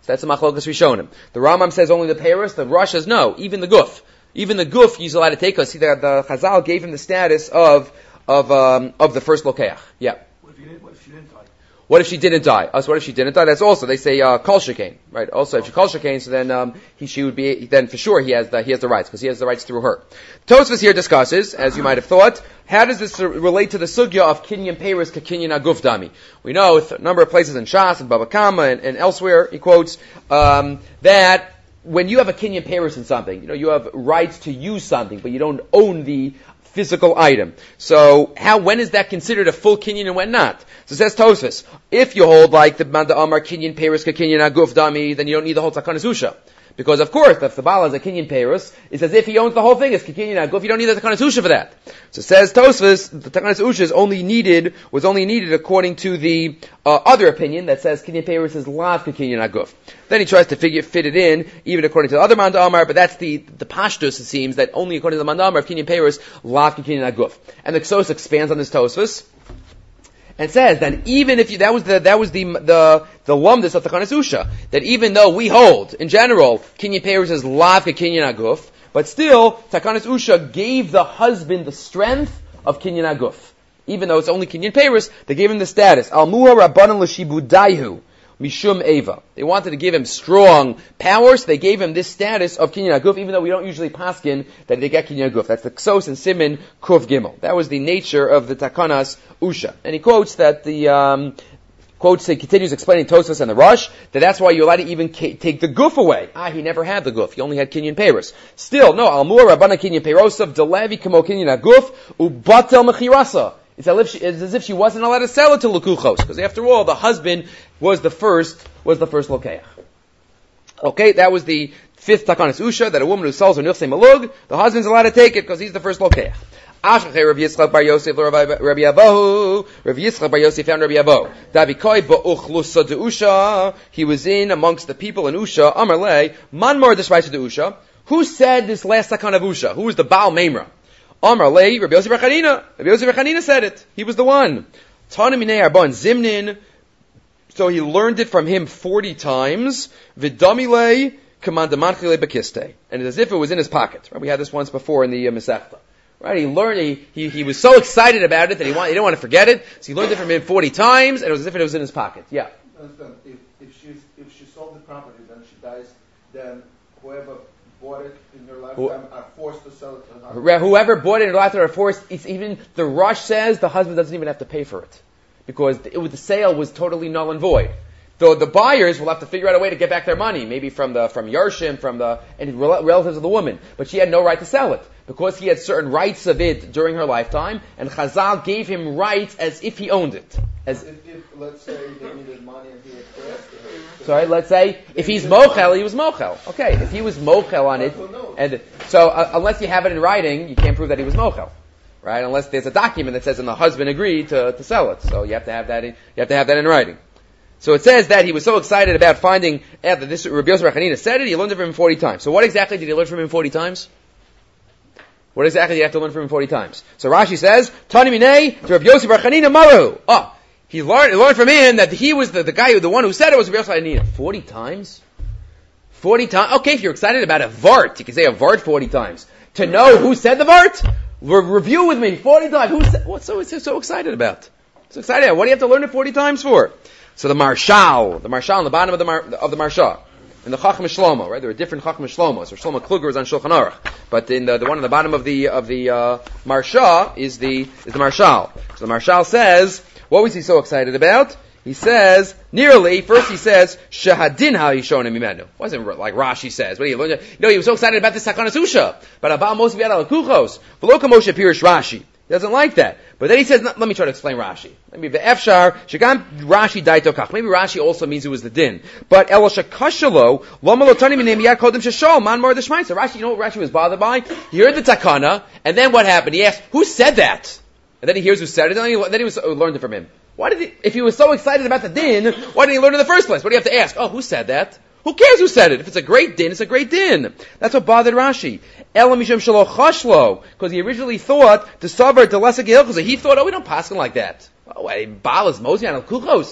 So that's the machlokas rishonim. The Rambam says only the peiros. The Rosh says no, even the guf. Even the guf he's allowed to take us. See, the, the Chazal gave him the status of of um, of the first lokeach. Yeah. What if, you didn't, what if she didn't die? What if she didn't die? Us, what if she didn't die? That's also, they say, uh, kol shekain, right? Also, if she kol shekain, so then, um, he, she would be, then for sure he has the, he has the rights, because he has the rights through her. Tosfos here discusses, as you might have thought, how does this relate to the sugya of kinyan peiros ka kinyan aguf dami? We know a number of places in Shas and Baba Kama and, and elsewhere, he quotes, um, that when you have a kinyan peiros in something, you know, you have rights to use something, but you don't own the physical item. So, how, when is that considered a full kinyan and when not? So it says Tosfos, if you hold like the Manda Amar kinyan peiros ka kinyan aguf dami, then you don't need the whole Takanas Usha. Because of course, if the Baal has a kinyan peiros, it's as if he owns the whole thing, it's kinyan aguf, you don't need the Takanas Usha for that. So it says Tosfos, the Takanas Usha is only needed, was only needed according to the uh, other opinion that says kinyan peiros is lav ka kinyan aguf. Then he tries to figure, fit it in, even according to the other Manda Amar, but that's the, the pashtus, it seems, that only according to the Manda Amar of kinyan peiros, lav ka kinyan aguf. And the Ksos expands on this Tosfos, and says that even if you, that was the, that was the, the, the lumdus of the Takanas Usha, that even though we hold, in general, kinyan peiros is lav ka kinyan aguf, but still, Takanas Usha gave the husband the strength of kinyan aguf. Even though it's only kinyan peiros, they gave him the status. Al muha rabbanan l'shibudaihu, mishum eva. They wanted to give him strong power, so they gave him this status of kinyan aguf, even though we don't usually paskin that they get kinyan aguf. That's the Ksos and Simin Kuf Gimel. That was the nature of the Takanas Usha. And he quotes that the, um, quotes, he continues explaining Tosfos and the Rosh, that that's why you're allowed to even ca- take the guf away. Ah, he never had the guf. He only had kinyan peiros. Still, no, almur rabbana kinyan peirosav, delevi kamo kinyan aguf, ubatel mechirasa. It's as if she, it's as if she wasn't allowed to sell it to Lukuchos, because after all, the husband was the first, was the first lokeach. Okay, that was the fifth Takanas Usha, that a woman who sells her nifsei malug, the husband's allowed to take it because he's the first lokeach. Ashkei Rav Yitzchak bar Yosef Rabbi Abahu. Rav Yitzchak bar Yosef found Rabbi Abahu. Davikoi ba'uchlusa de Usha. He was in amongst the people in Usha. Amar lei man mar deshvaisa de Usha. Who said this last Takan of Usha? Who was the Baal Memra? Amar lei Rabbi Yosef bar Chanina. Rabbi Yosef bar Chanina said it. He was the one. Tana minei arbon zimnin. So he learned it from him forty times. Vidamilei kamandamachile bekiste. And it's as if it was in his pocket. Right? We had this once before in the uh, Masechta. Right, he learned, he, he, he was so excited about it that he, want, he didn't want to forget it, so he learned it from him forty times, and it was as if it was in his pocket. Yeah. Understand, if, if, she's, if she sold the property, then she dies, then whoever bought it in her lifetime are forced to sell it to her husband. Whoever bought it in her lifetime are forced, it's even, the Rosh says the husband doesn't even have to pay for it. Because it, the sale was totally null and void. So the buyers will have to figure out a way to get back their money, maybe from the from Yarshim, from the and relatives of the woman. But she had no right to sell it because he had certain rights of it during her lifetime, and Chazal gave him rights as if he owned it. As if, if let's say they needed money and he expressed. Sorry, let's say if he's mochel, he was mochel. Okay, if he was mochel on it, and so uh, unless you have it in writing, you can't prove that he was mochel. Right? Unless there's a document that says and the husband agreed to, to sell it. So you have to have that in, you have to have that in writing. So it says that he was so excited about finding out that this Rabbi Yosef bar Chanina said it, he learned it from him forty times. So what exactly did he learn from him forty times? What exactly did he have to learn from him forty times? So Rashi says, Tani minei to Rabbi Yosef bar Chanina maru. Oh, he learned, he learned from him that he was the, the guy, who, the one who said it was Rabbi Yosef bar Chanina. Forty times? Forty times? Okay, if you're excited about a vart, you can say a vart forty times. To know who said the vart? Re- review with me forty times. Who said, what's so, so, so excited about? So excited about? What do you have to learn it forty times for? So the Marshal, the Marshal on the bottom of the Mar, of the Marsha, and the Chacham Shlomo, right? There are different Chacham Shlomos. So Shlomo Kluger is on Shulchan Aruch, but in the, the one on the bottom of the of the uh, Marsha is the is the Marshal. So the Marshal says, what was he so excited about? He says nearly. First he says Shahadin ha Yishonim Imenu. Wasn't like Rashi says. What do you learn? No, he was so excited about this Takanas Usha, but about Moshe V'Yad Alakuchos. V'lo Moshe Pirish Rashi. He doesn't like that. But then he says, let me try to explain Rashi. Maybe the Efshar, Shagam Rashi daito kach. Maybe Rashi also means it was the din. But El Shakashalo, Lomalotani Minim Yad Kodim Shashol, Man Mar Deshmaitza. Rashi, you know what Rashi was bothered by? He heard the takana, and then what happened? He asked, who said that? And then he hears who said it, and then he, then he was, uh, learned it from him. Why did he, if he was so excited about the din, why didn't he learn it in the first place? What do you have to ask? Oh, who said that? Who cares who said it? If it's a great din, it's a great din. That's what bothered Rashi. Ela mishum shelo chashlo, because he originally thought the savar to lesa gehilchos. He thought, oh, we don't paskin like that. Oh, Baal is Moshe and Kuchos.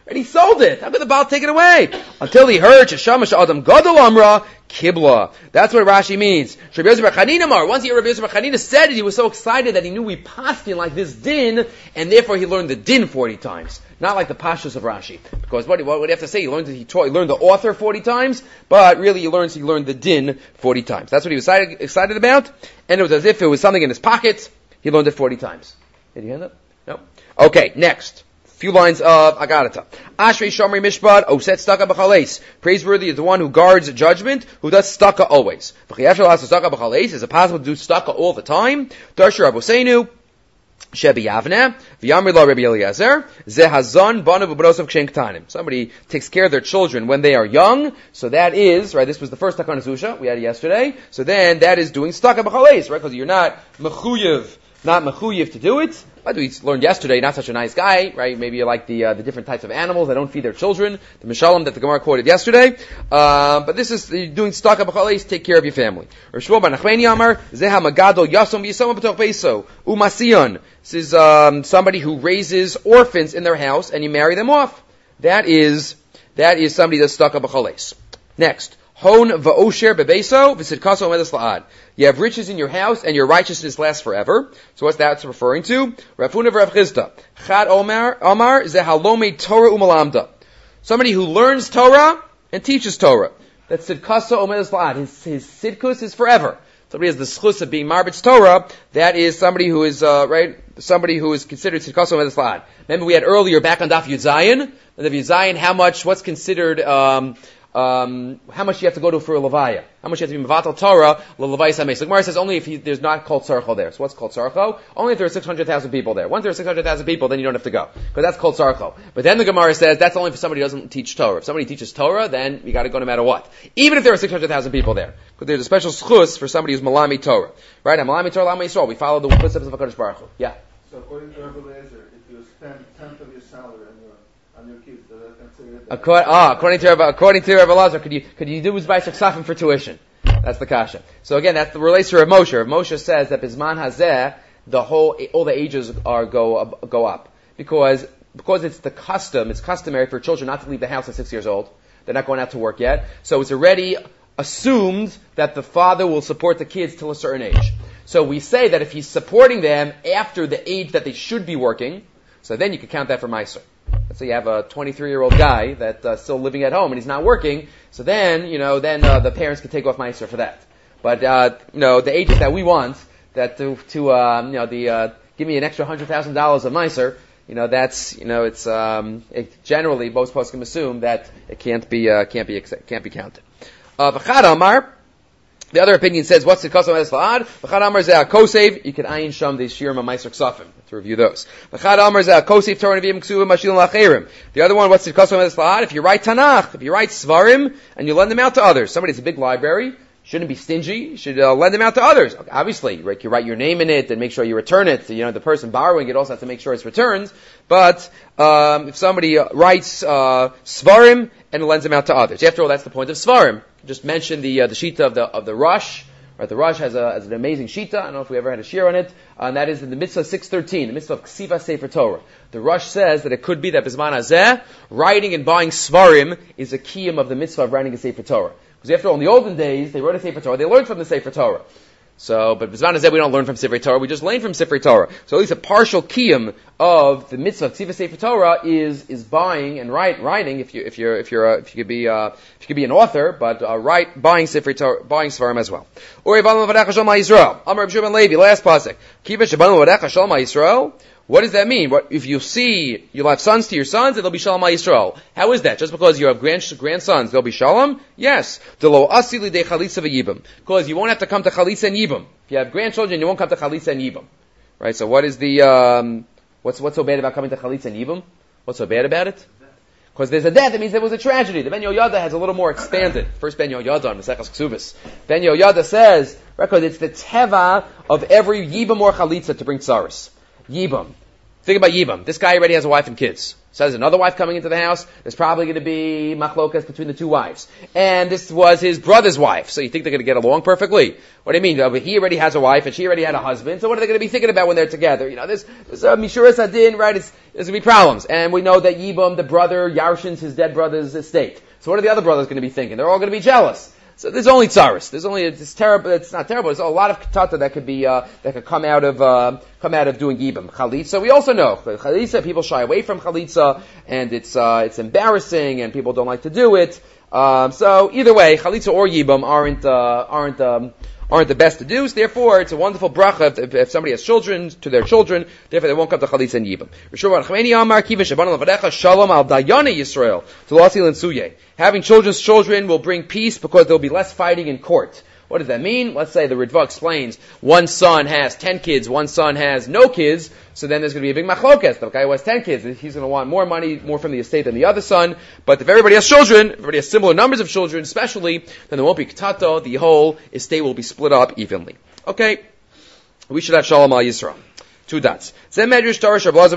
And he sold it. How could the Baal take it away? Until he heard Sheshamash Adam Gadol Amra Kibla. That's what Rashi means. Rabbi Yosef bar Chanina Mar. Once he heard Rabbi Yosef bar Chanina said it, he was so excited that he knew we passed in like this din, and therefore he learned the din forty times. Not like the pashtus of Rashi. Because what, what would he have to say? He learned, he, taught, he learned the author forty times, but really he learns he learned the din forty times. That's what he was excited, excited about, and it was as if it was something in his pocket. He learned it forty times. Did you hear that? No? Okay, next. Few lines of Agarata. Ashrei Shomri Mishpat, Oset Staka B'chaleis. Praiseworthy is the one who guards judgment, who does Staka always. V'chiyashal has Staka B'chaleis. Is it possible to do Staka all the time? Darshir Aboseinu, Shebi Yavne, V'yamri La Rabbi Eliezer, Zehazon Banu V'brosav Kshen Ktanim. Somebody takes care of their children when they are young, so that is, right, this was the first Takana Susha, we had it yesterday, so then that is doing Staka B'chaleis, right, because you're not Mechuyev, not mechuyev to do it. But we learned yesterday, not such a nice guy, right? Maybe you like the uh, the different types of animals that don't feed their children, the mishalom that the Gemara quoted yesterday. Uh, but this is uh, doing staka b'chaleis, take care of your family. Or Shmuel bar Nachmani Amar, zeha magadol yasom yisoma b'toch beiso umasiyon. This is um, somebody who raises orphans in their house and you marry them off. That is that is somebody that's staka b'chaleis. Next. Hon va'osher bebeso v'sidkaso omedes la'ad. You have riches in your house and your righteousness lasts forever. So what's that referring to? Rafuna v'Rav Chizda. Chad Omar, Omar zehalome Torah umalamda. Somebody who learns Torah and teaches Torah. That's sidkaso omedes la'ad. His, his sidkus is forever. Somebody has the schus of being marbitz Torah. That is somebody who is, uh, right, somebody who is considered sidkaso omedes la'ad. Remember we had earlier back on Daf Yud Zayin, the Yud Zayin, how much, what's considered, um, Um, how much you have to go to for a levaya? How much you have to be mevatel Torah, levaya sameis. The Gemara says only if he, there's not called tzarcho there. So what's called tzarcho? Only if there are six hundred thousand people there. Once there are six hundred thousand people, then you don't have to go. Because that's called tzarcho. But then the Gemara says that's only for somebody who doesn't teach Torah. If somebody teaches Torah, then you gotta go no matter what. Even if there are six hundred thousand people there. Because there's a special schus for somebody who's malami Torah. Right? Malami Torah, lama Yisrael. We follow the footsteps of HaKadosh Baruch Hu. Yeah. So according to Rabbi Eliezer, if you spend a tenth of your salary on your on your kids, does that consider it? According, ah, according to Rabbi, according to Rabbi Lazar, could you could you do Uzbay Ksafim for tuition? That's the kasha. So again, that's the relates to Rav Moshe. Rav Moshe says that Bisman Hazeh, the whole all the ages are go up, go up because because it's the custom. It's customary for children not to leave the house at six years old. They're not going out to work yet, so it's already assumed that the father will support the kids till a certain age. So we say that if he's supporting them after the age that they should be working, so then you can count that for Meiser. Let's say you have a twenty-three-year-old guy that's uh, still living at home and he's not working, so then, you know, then uh, the parents can take off Meiser for that. But, uh, you know, the ages that we want, that to, to um, you know, the, uh, give me an extra one hundred thousand dollars of Meiser, you know, that's, you know, it's, um, it generally, most folks can assume that it can't be, uh, can't be, can't be counted. Uh, V'chad Amar, the other opinion says, what's the custom of Esla'ad? V'chad Amar zeh kosev, you can ayin sham the shirim of Meiser Ksafim, to review those. V'chad Amar zeh kosev Torah Nevi'im Ksuvim Mashilim Lacherim. The other one, what's the custom of Esla'ad? If you write Tanakh, if you write Svarim, and you lend them out to others. Somebody has a big library, shouldn't be stingy, you should uh, lend them out to others. Obviously, right, you write your name in it and make sure you return it. You know, the person borrowing it also has to make sure it's returned. But um, if somebody uh, writes uh, Svarim and lends them out to others. After all, that's the point of Svarim. Just mention the uh, the shita of the of the Rosh. Right, the Rosh has, a, has an amazing shita. I don't know if we ever had a shir on it. Uh, and that is in the mitzvah six thirteen, the mitzvah of Ksiva Sefer Torah. The Rosh says that it could be that Bisman Hazeh, writing and buying Svarim is a kiyum of the mitzvah of writing a Sefer Torah. Because after all, in the olden days, they wrote a Sefer Torah. They learned from the Sefer Torah. So, but Bisman Hazeh, we don't learn from Sefer Torah. We just learn from Sefer Torah. So at least a partial kiyum of the mitzvah of Ksiva Sefer Torah is is buying and write, writing. If you if you're if you're uh, if you could be uh, if you could be an author, but uh, write buying Sefer Torah, buying Svarim as well. Or Yivalim Vadecha Shalom Yisrael. Amar B'Shimon Levi. Last pasuk. Kiva Shabanim Vadecha Shalom Yisrael. What does that mean? What if you see you'll have sons to your sons and they'll be Shalom Yisrael? How is that? Just because you have grand, grandsons, they'll be Shalom? Yes. Delo asili de chalitza v'yibam. Because you won't have to come to chalitza and yibam. If you have grandchildren, you won't come to chalitza and yibam. Right? So what is the um, what's what's so bad about coming to chalitza and yibam? What's so bad about it? Because there's a death, it means there was a tragedy. The Ben Yoyada has a little more expanded. First Ben Yoyada on Maseches Ksubis. Ben Yoyada says, because it's the teva of every yibam or chalitza to bring tsaris. Yibam. Think about Yibam. This guy already has a wife and kids. So there's another wife coming into the house. There's probably going to be machlokas between the two wives. And this was his brother's wife. So you think they're going to get along perfectly? What do you mean? He already has a wife and she already had a husband. So what are they going to be thinking about when they're together? You know, there's, there's a Mishuras Adin, right? It's, there's going to be problems. And we know that Yibam, the brother, Yarshins, his dead brother's estate. So what are the other brothers going to be thinking? They're all going to be jealous. So there's only tsaris. There's only it's terrible. It's not terrible. There's a lot of katata that could be uh, that could come out of uh, come out of doing yibam. Chalitza. We also know chalitza. People shy away from chalitza, and it's uh, it's embarrassing, and people don't like to do it. Um, so either way, chalitza or yibam aren't uh, aren't um, aren't the best to do. So therefore, it's a wonderful bracha if, if somebody has children to their children. Therefore, they won't come to chalitza and yibam. Shalom al dayane Yisrael to Lasil and Suye. Having children's children will bring peace because there will be less fighting in court. What does that mean? Let's say the Ritva explains one son has ten kids, one son has no kids, so then there's going to be a big machlokes. The guy who has ten kids, he's going to want more money, more from the estate than the other son. But if everybody has children, if everybody has similar numbers of children especially, then there won't be katato, the whole estate will be split up evenly. Okay? We should have Shalom al Yisrael. Two dots. Getting back to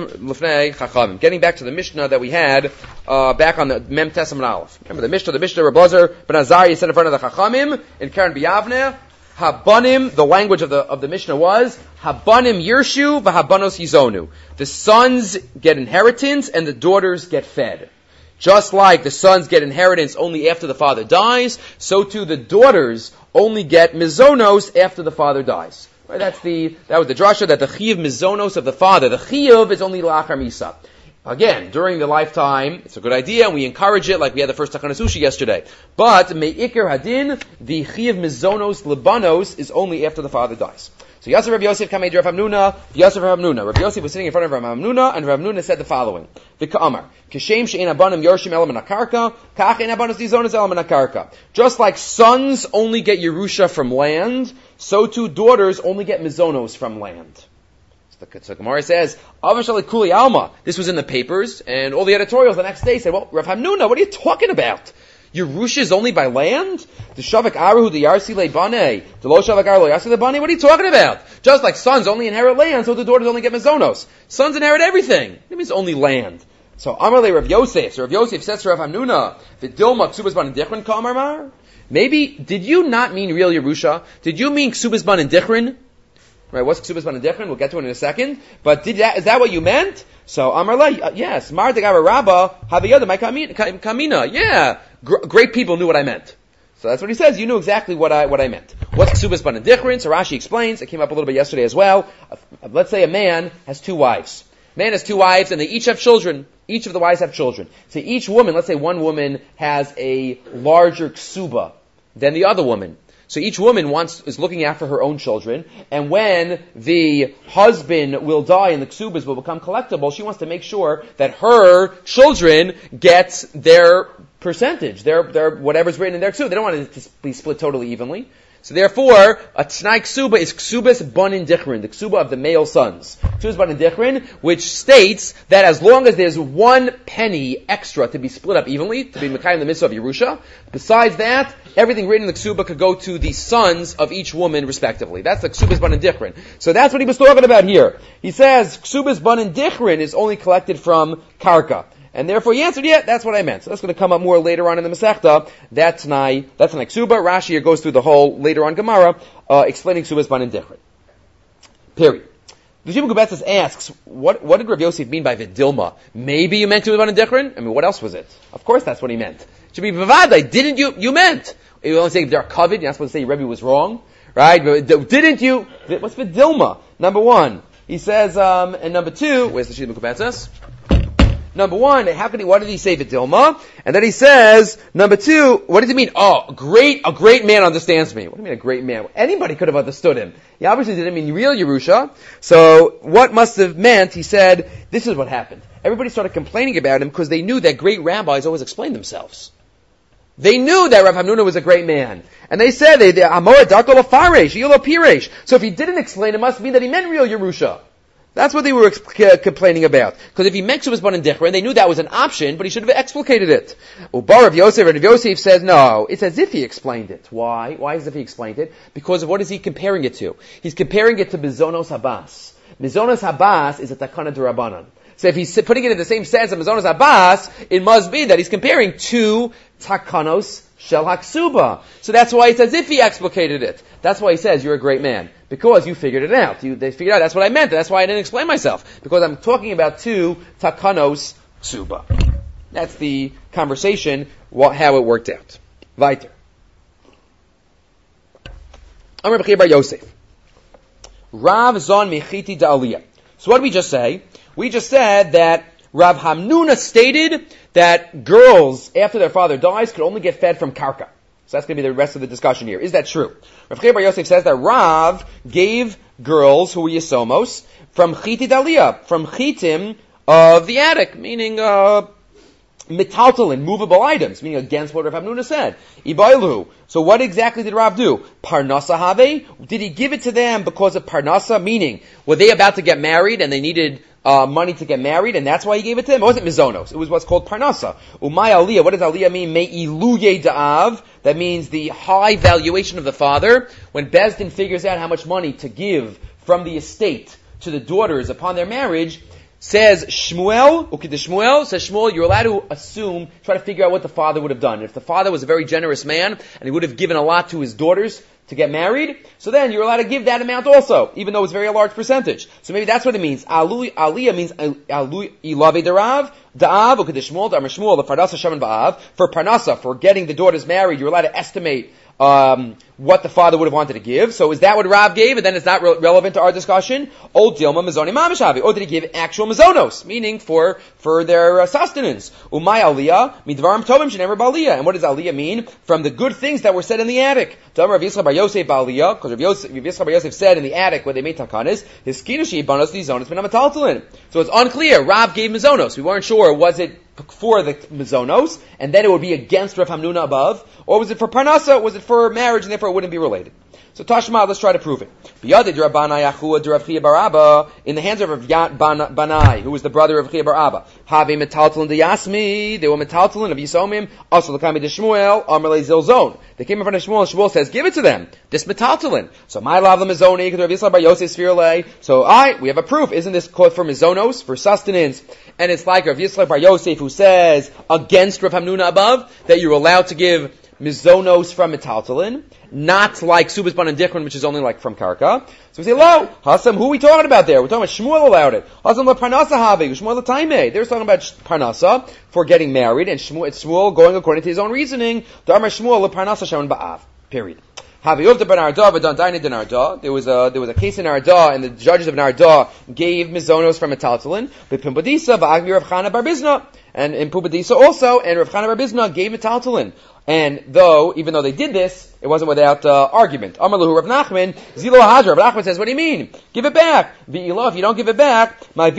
the Mishnah that we had uh, back on the Mem Tesam Aleph. Remember the Mishnah, the Mishnah Reb Lazar ben Azariah said in front of the Chachamim in Karen B'Yavneh, Habanim, the language of the of the Mishnah was Habanim Yirshu v'Habanos Yizonu. The sons get inheritance and the daughters get fed. Just like the sons get inheritance only after the father dies, so too the daughters only get mizonos after the father dies. Right, that's the, that was the drasha that the chiyuv mizonos of the father, the chiyuv is only la'achar misa. Again, during the lifetime, it's a good idea, and we encourage it like we had the first Takana Sushi yesterday. But, me'ikir hadin, the chiyuv mizonos lebanos is only after the father dies. So Yosef Rabbi Yosef came to Rav Hamnuna, Yosef Rav Hamnuna. Rabbi Yosef was sitting in front of Rav Hamnuna, and Rav Hamnuna said the following. V'ka'amar, Kishem she'en abanim yorshim elam anakarka, kach en abanos dizonos elam anakarka. Just like sons only get Yerusha from land, so too daughters only get mizonos from land. So the, so Gemara says, Avashali kuli alma. This was in the papers, and all the editorials the next day said, well, Rav Hamnuna, what are you talking about? Yerusha is only by land? The Shavak Aruhu, the Yarsi Lebane, the Lo Shavak Aruhu, Yarsi Lebane, what are you talking about? Just like sons only inherit land, so the daughters only get mizonos. Sons inherit everything. It means only land. So Amarle Rav Yosef, so Rav Yosef says to Rav Hamnuna, V'dilma ksubas ban dichrin ka'amarmar? Maybe, did you not mean real Yerusha? Did you mean ksubas ban dichrin? Right, what's ksubas ban dichrin? We'll get to it in a second. But did that, is that what you meant? So Amarle, uh, yes, Mar Degava Rabba, Haviyada, my kamina, yeah. Gr- great people knew what I meant. So that's what he says. You knew exactly what I what I meant. What's ksubas ban dichrin? So Rashi explains. It came up a little bit yesterday as well. Uh, let's say a man has two wives. Man has two wives, and they each have children. Each of the wives have children. So each woman, let's say one woman has a larger ksuba than the other woman. So each woman wants is looking after her own children, and when the husband will die and the ksubas will become collectible, she wants to make sure that her children get their percentage, their their whatever's written in their ksuba. They don't want it to be split totally evenly. So therefore, a t'nai ksuba is ksubas banin dichrin, the ksuba of the male sons. Ksubas banin dichrin, which states that as long as there's one penny extra to be split up evenly, to be mekayim the mitzvah of Yerusha, besides that, everything written in the ksuba could go to the sons of each woman respectively. That's the ksubas banin dichrin. So that's what he was talking about here. He says ksubas banin dichrin is only collected from karka. And therefore he answered, yeah, that's what I meant. So that's going to come up more later on in the Masechta. That's Tanai, that's Tanai Ksuba. Rashi here goes through the whole, later on Gemara, uh, explaining Ksubas banin dichrin. Period. The Shimon Gubetzis asks, what, what did Rav Yosef mean by Vidilma? Maybe you meant Ksubas banin dichrin? I mean, what else was it? Of course that's what he meant. It should be Vavadai. Didn't you, you meant. You only say they're covered, you're not supposed to say Rebbe was wrong. Right? Didn't you? What's Vidilma? Number one. He says, um, and number two, where's the Shimon Gubetzis? Number one, how could he, what did he say Vidilma? And then he says, number two, what does he mean? Oh, great, a great man understands me. What do you mean a great man? Anybody could have understood him. He obviously didn't mean real Yerusha. So, what must have meant, he said, this is what happened. Everybody started complaining about him because they knew that great rabbis always explained themselves. They knew that Rav Hamnuna was a great man. And they said, they, Amor Darko Lafaresh, Yilo Piresh. So if he didn't explain, it must mean that he meant real Yerusha. That's what they were ex- c- complaining about. Because if he meant Ksubas banin dichrin, they knew that was an option, but he should have explicated it. Ubar Rav Yosef, and Rav Yosef says, no, it's as if he explained it. Why? Why as if he explained it? Because of what is he comparing it to? He's comparing it to Bizonos Habas. Mizonos habas is a takana d'Rabbanan. So if he's putting it in the same sense of Mizonos habas, it must be that he's comparing two takanos shel haksuba. So that's why it's as if he explicated it. That's why he says you're a great man. Because you figured it out. You, they figured out that's what I meant. That's why I didn't explain myself. Because I'm talking about two takanos suba. That's the conversation, what, how it worked out. Weiter. Amar B'chia bar Yosef. Rav zon mechiti da'aliyah. So what did we just say? We just said that Rav Hamnuna stated that girls, after their father dies, could only get fed from karka. So that's going to be the rest of the discussion here. Is that true? Rav B'chia bar Yosef says that Rav gave girls who were Yisomos from chiti da'aliyah, from chitim of the attic, meaning, uh, metaltalin, movable items, meaning against what Rav Hamnuna said. Ibailu. So what exactly did Rav do? Parnasa have? Did he give it to them because of parnasa? Meaning, were they about to get married and they needed uh, money to get married and that's why he gave it to them? It wasn't mizonos. It was what's called parnasa. Umay aliyah. What does aliyah mean? Me iluye da'av. That means the high valuation of the father. When Bezdin figures out how much money to give from the estate to the daughters upon their marriage, says Shmuel, okay, the Shmuel, says Shmuel, you're allowed to assume, try to figure out what the father would have done. If the father was a very generous man, and he would have given a lot to his daughters to get married, so then you're allowed to give that amount also, even though it's a very large percentage. So maybe that's what it means. Alu, aliyah means alu, ilave derav, da'av, okay, the Shmuel, the Shmuel, the parnasa shaman ba'av, for parnasa, for getting the daughters married, you're allowed to estimate Um, what the father would have wanted to give. So is that what Rav gave, and then it's not re- relevant to our discussion? Old Dilma Mizoni Mamishavi. Or did he give actual Mizonos, meaning for, for their uh, sustenance? Umay Aliyah, Midvarim Tovim Shenemer Ba'aliyah. And what does Aliyah mean? From the good things that were said in the attic. Dam Rav Yisrael bar Yosef Ba'aliyah, because Rav Yosef, Rav Yisrael bar Yosef said in the attic where they made takanas, his skinushi banos Mizonos min Amataltalin. So it's unclear. Rav gave Mizonos. We weren't sure. Was it for the Mizonos, and then it would be against Rav Hamnuna above? Or was it for Parnasa? Was it for marriage, and therefore it wouldn't be related? So Tashma, let's try to prove it. In the hands of Rav Banai, who was the brother of Chia bar Abba, Have metaltalin de Yasmi, they were metaltalin of Yisomim, also the Kami de Shmuel, Amalei Zilzon. They came in front of Shmuel, and Shmuel says, give it to them, this metaltalin. So my love the Mizoni, because Rav Yisrael bar Yosef Sfirle. So I, we have a proof. Isn't this called for Mizonos, for sustenance? And it's like Rav Yisrael bar Yosef who says, against Rav Hamnuna above, that you're allowed to give Mizonos from metaltalin, not like Subas Ban and Dichron, which is only like from Karka. So we say, lo, Hasam, who are we talking about there? We're talking about Shmuel allowed it. Hasam la Parnasa habe, Shmuel la Taime. They're talking about Parnasa for getting married, and Shmuel, it's Shmuel going according to his own reasoning. Dharma Shmuel la Parnasa shaman ba'av. Period. There was a there was a case in Arda, and the judges of Narda gave Mizonos from metaltalin, but Pumbedisa ba'agmi Rav Chana bar Bizna, and in Pumbedisa also, and Rav Chana bar Bizna gave metaltalin. And though, even though they did this, it wasn't without uh, argument. Amaluhu Rav Nachman, Zilo Hadra. Rav Nachman says, what do you mean? Give it back. V'ilo, if you don't give it back, I'm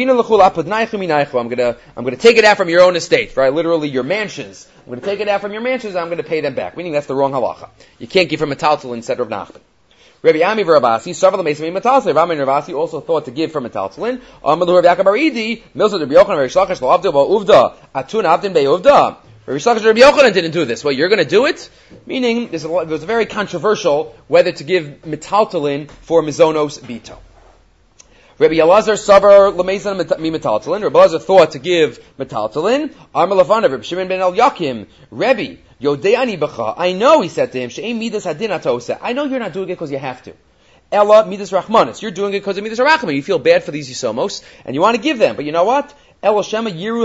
gonna, I'm gonna take it out from your own estate, right? Literally your mansions. I'm gonna take it out from your mansions, I'm gonna pay them back. Meaning that's the wrong halacha. You can't give from metaltalin instead of Rav Nachman. Rabbi Ami v'Ravasi, Savala Meisami metaltalin. Rav Ami and Ravasi also thought to give from metaltalin. Amaluhu Rav Yaakov bar Idi, Milsa Rabbi Yochanan, Rabbi Shlachash, Lo Avda, Bo Uvda, Atun Avdin Be Uvda. Rabbi Shlachash and Rabbi Yochanan didn't do this. Well, you're going to do it? Meaning, it was very controversial whether to give metaltalin for mizonos bito. Rabbi Elazar savar lemezan mi metaltalin. Rabbi Elazar thought to give metaltalin. Amar Lavana, Rabbi Shimon ben El Yakim, Rebbe, Yodeani b'cha. I know, he said to him, she'ein midas hadin atose. I know you're not doing it because you have to. Ella midas rachmanis. You're doing it because of midas rachman. You feel bad for these yisomos, and you want to give them. But you know what? What's going to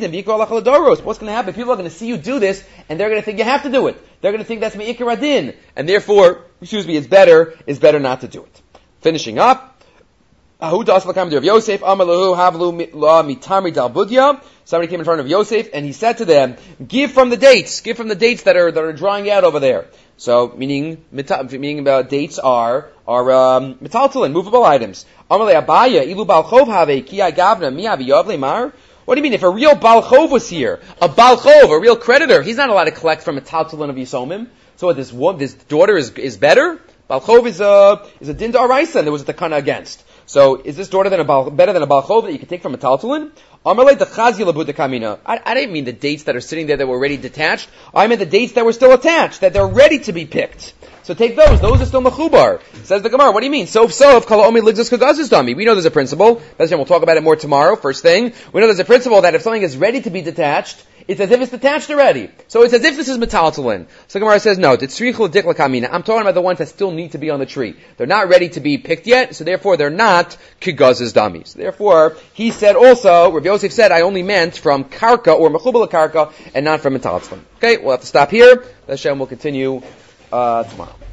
happen? People are going to see you do this, and they're going to think you have to do it. They're going to think that's me'ikar adin, and therefore, excuse me, it's better, it's better not to do it. Finishing up, somebody came in front of Yosef, and he said to them, give from the dates, give from the dates that are, that are drying out over there. So, meaning, meaning about dates are, are, um, metaltalin, movable items. Amalei Abaya, ilu balchov have, ki agavna, mi avi yav lemar. What do you mean? If a real balchov was here, a balchov, a real creditor, he's not allowed to collect from metaltalin of Yisomim. So this woman, this daughter is, is better? Balchov is a, is a din d'oraisa, and there was a takana against. So, is this daughter than a bal, better than a balchov that you can take from metaltalin? I, I didn't mean the dates that are sitting there that were already detached. I meant the dates that were still attached, that they're ready to be picked. So take those. Those are still mechubar. Says the Gemara. What do you mean? Sof sof kala omi ligzas kagazis dami. We know there's a principle. We'll talk about it more tomorrow. First thing, we know there's a principle that if something is ready to be detached, it's as if it's detached already. So it's as if this is metaltalin. So the Gemara says no. I'm talking about the ones that still need to be on the tree. They're not ready to be picked yet, so therefore they're not kagazis dami. So therefore, he said also, Rav Yosef said, I only meant from karka or mechubal karka and not from metaltalin. Okay, we'll have to stop here. Hashem will continue uh, tomorrow.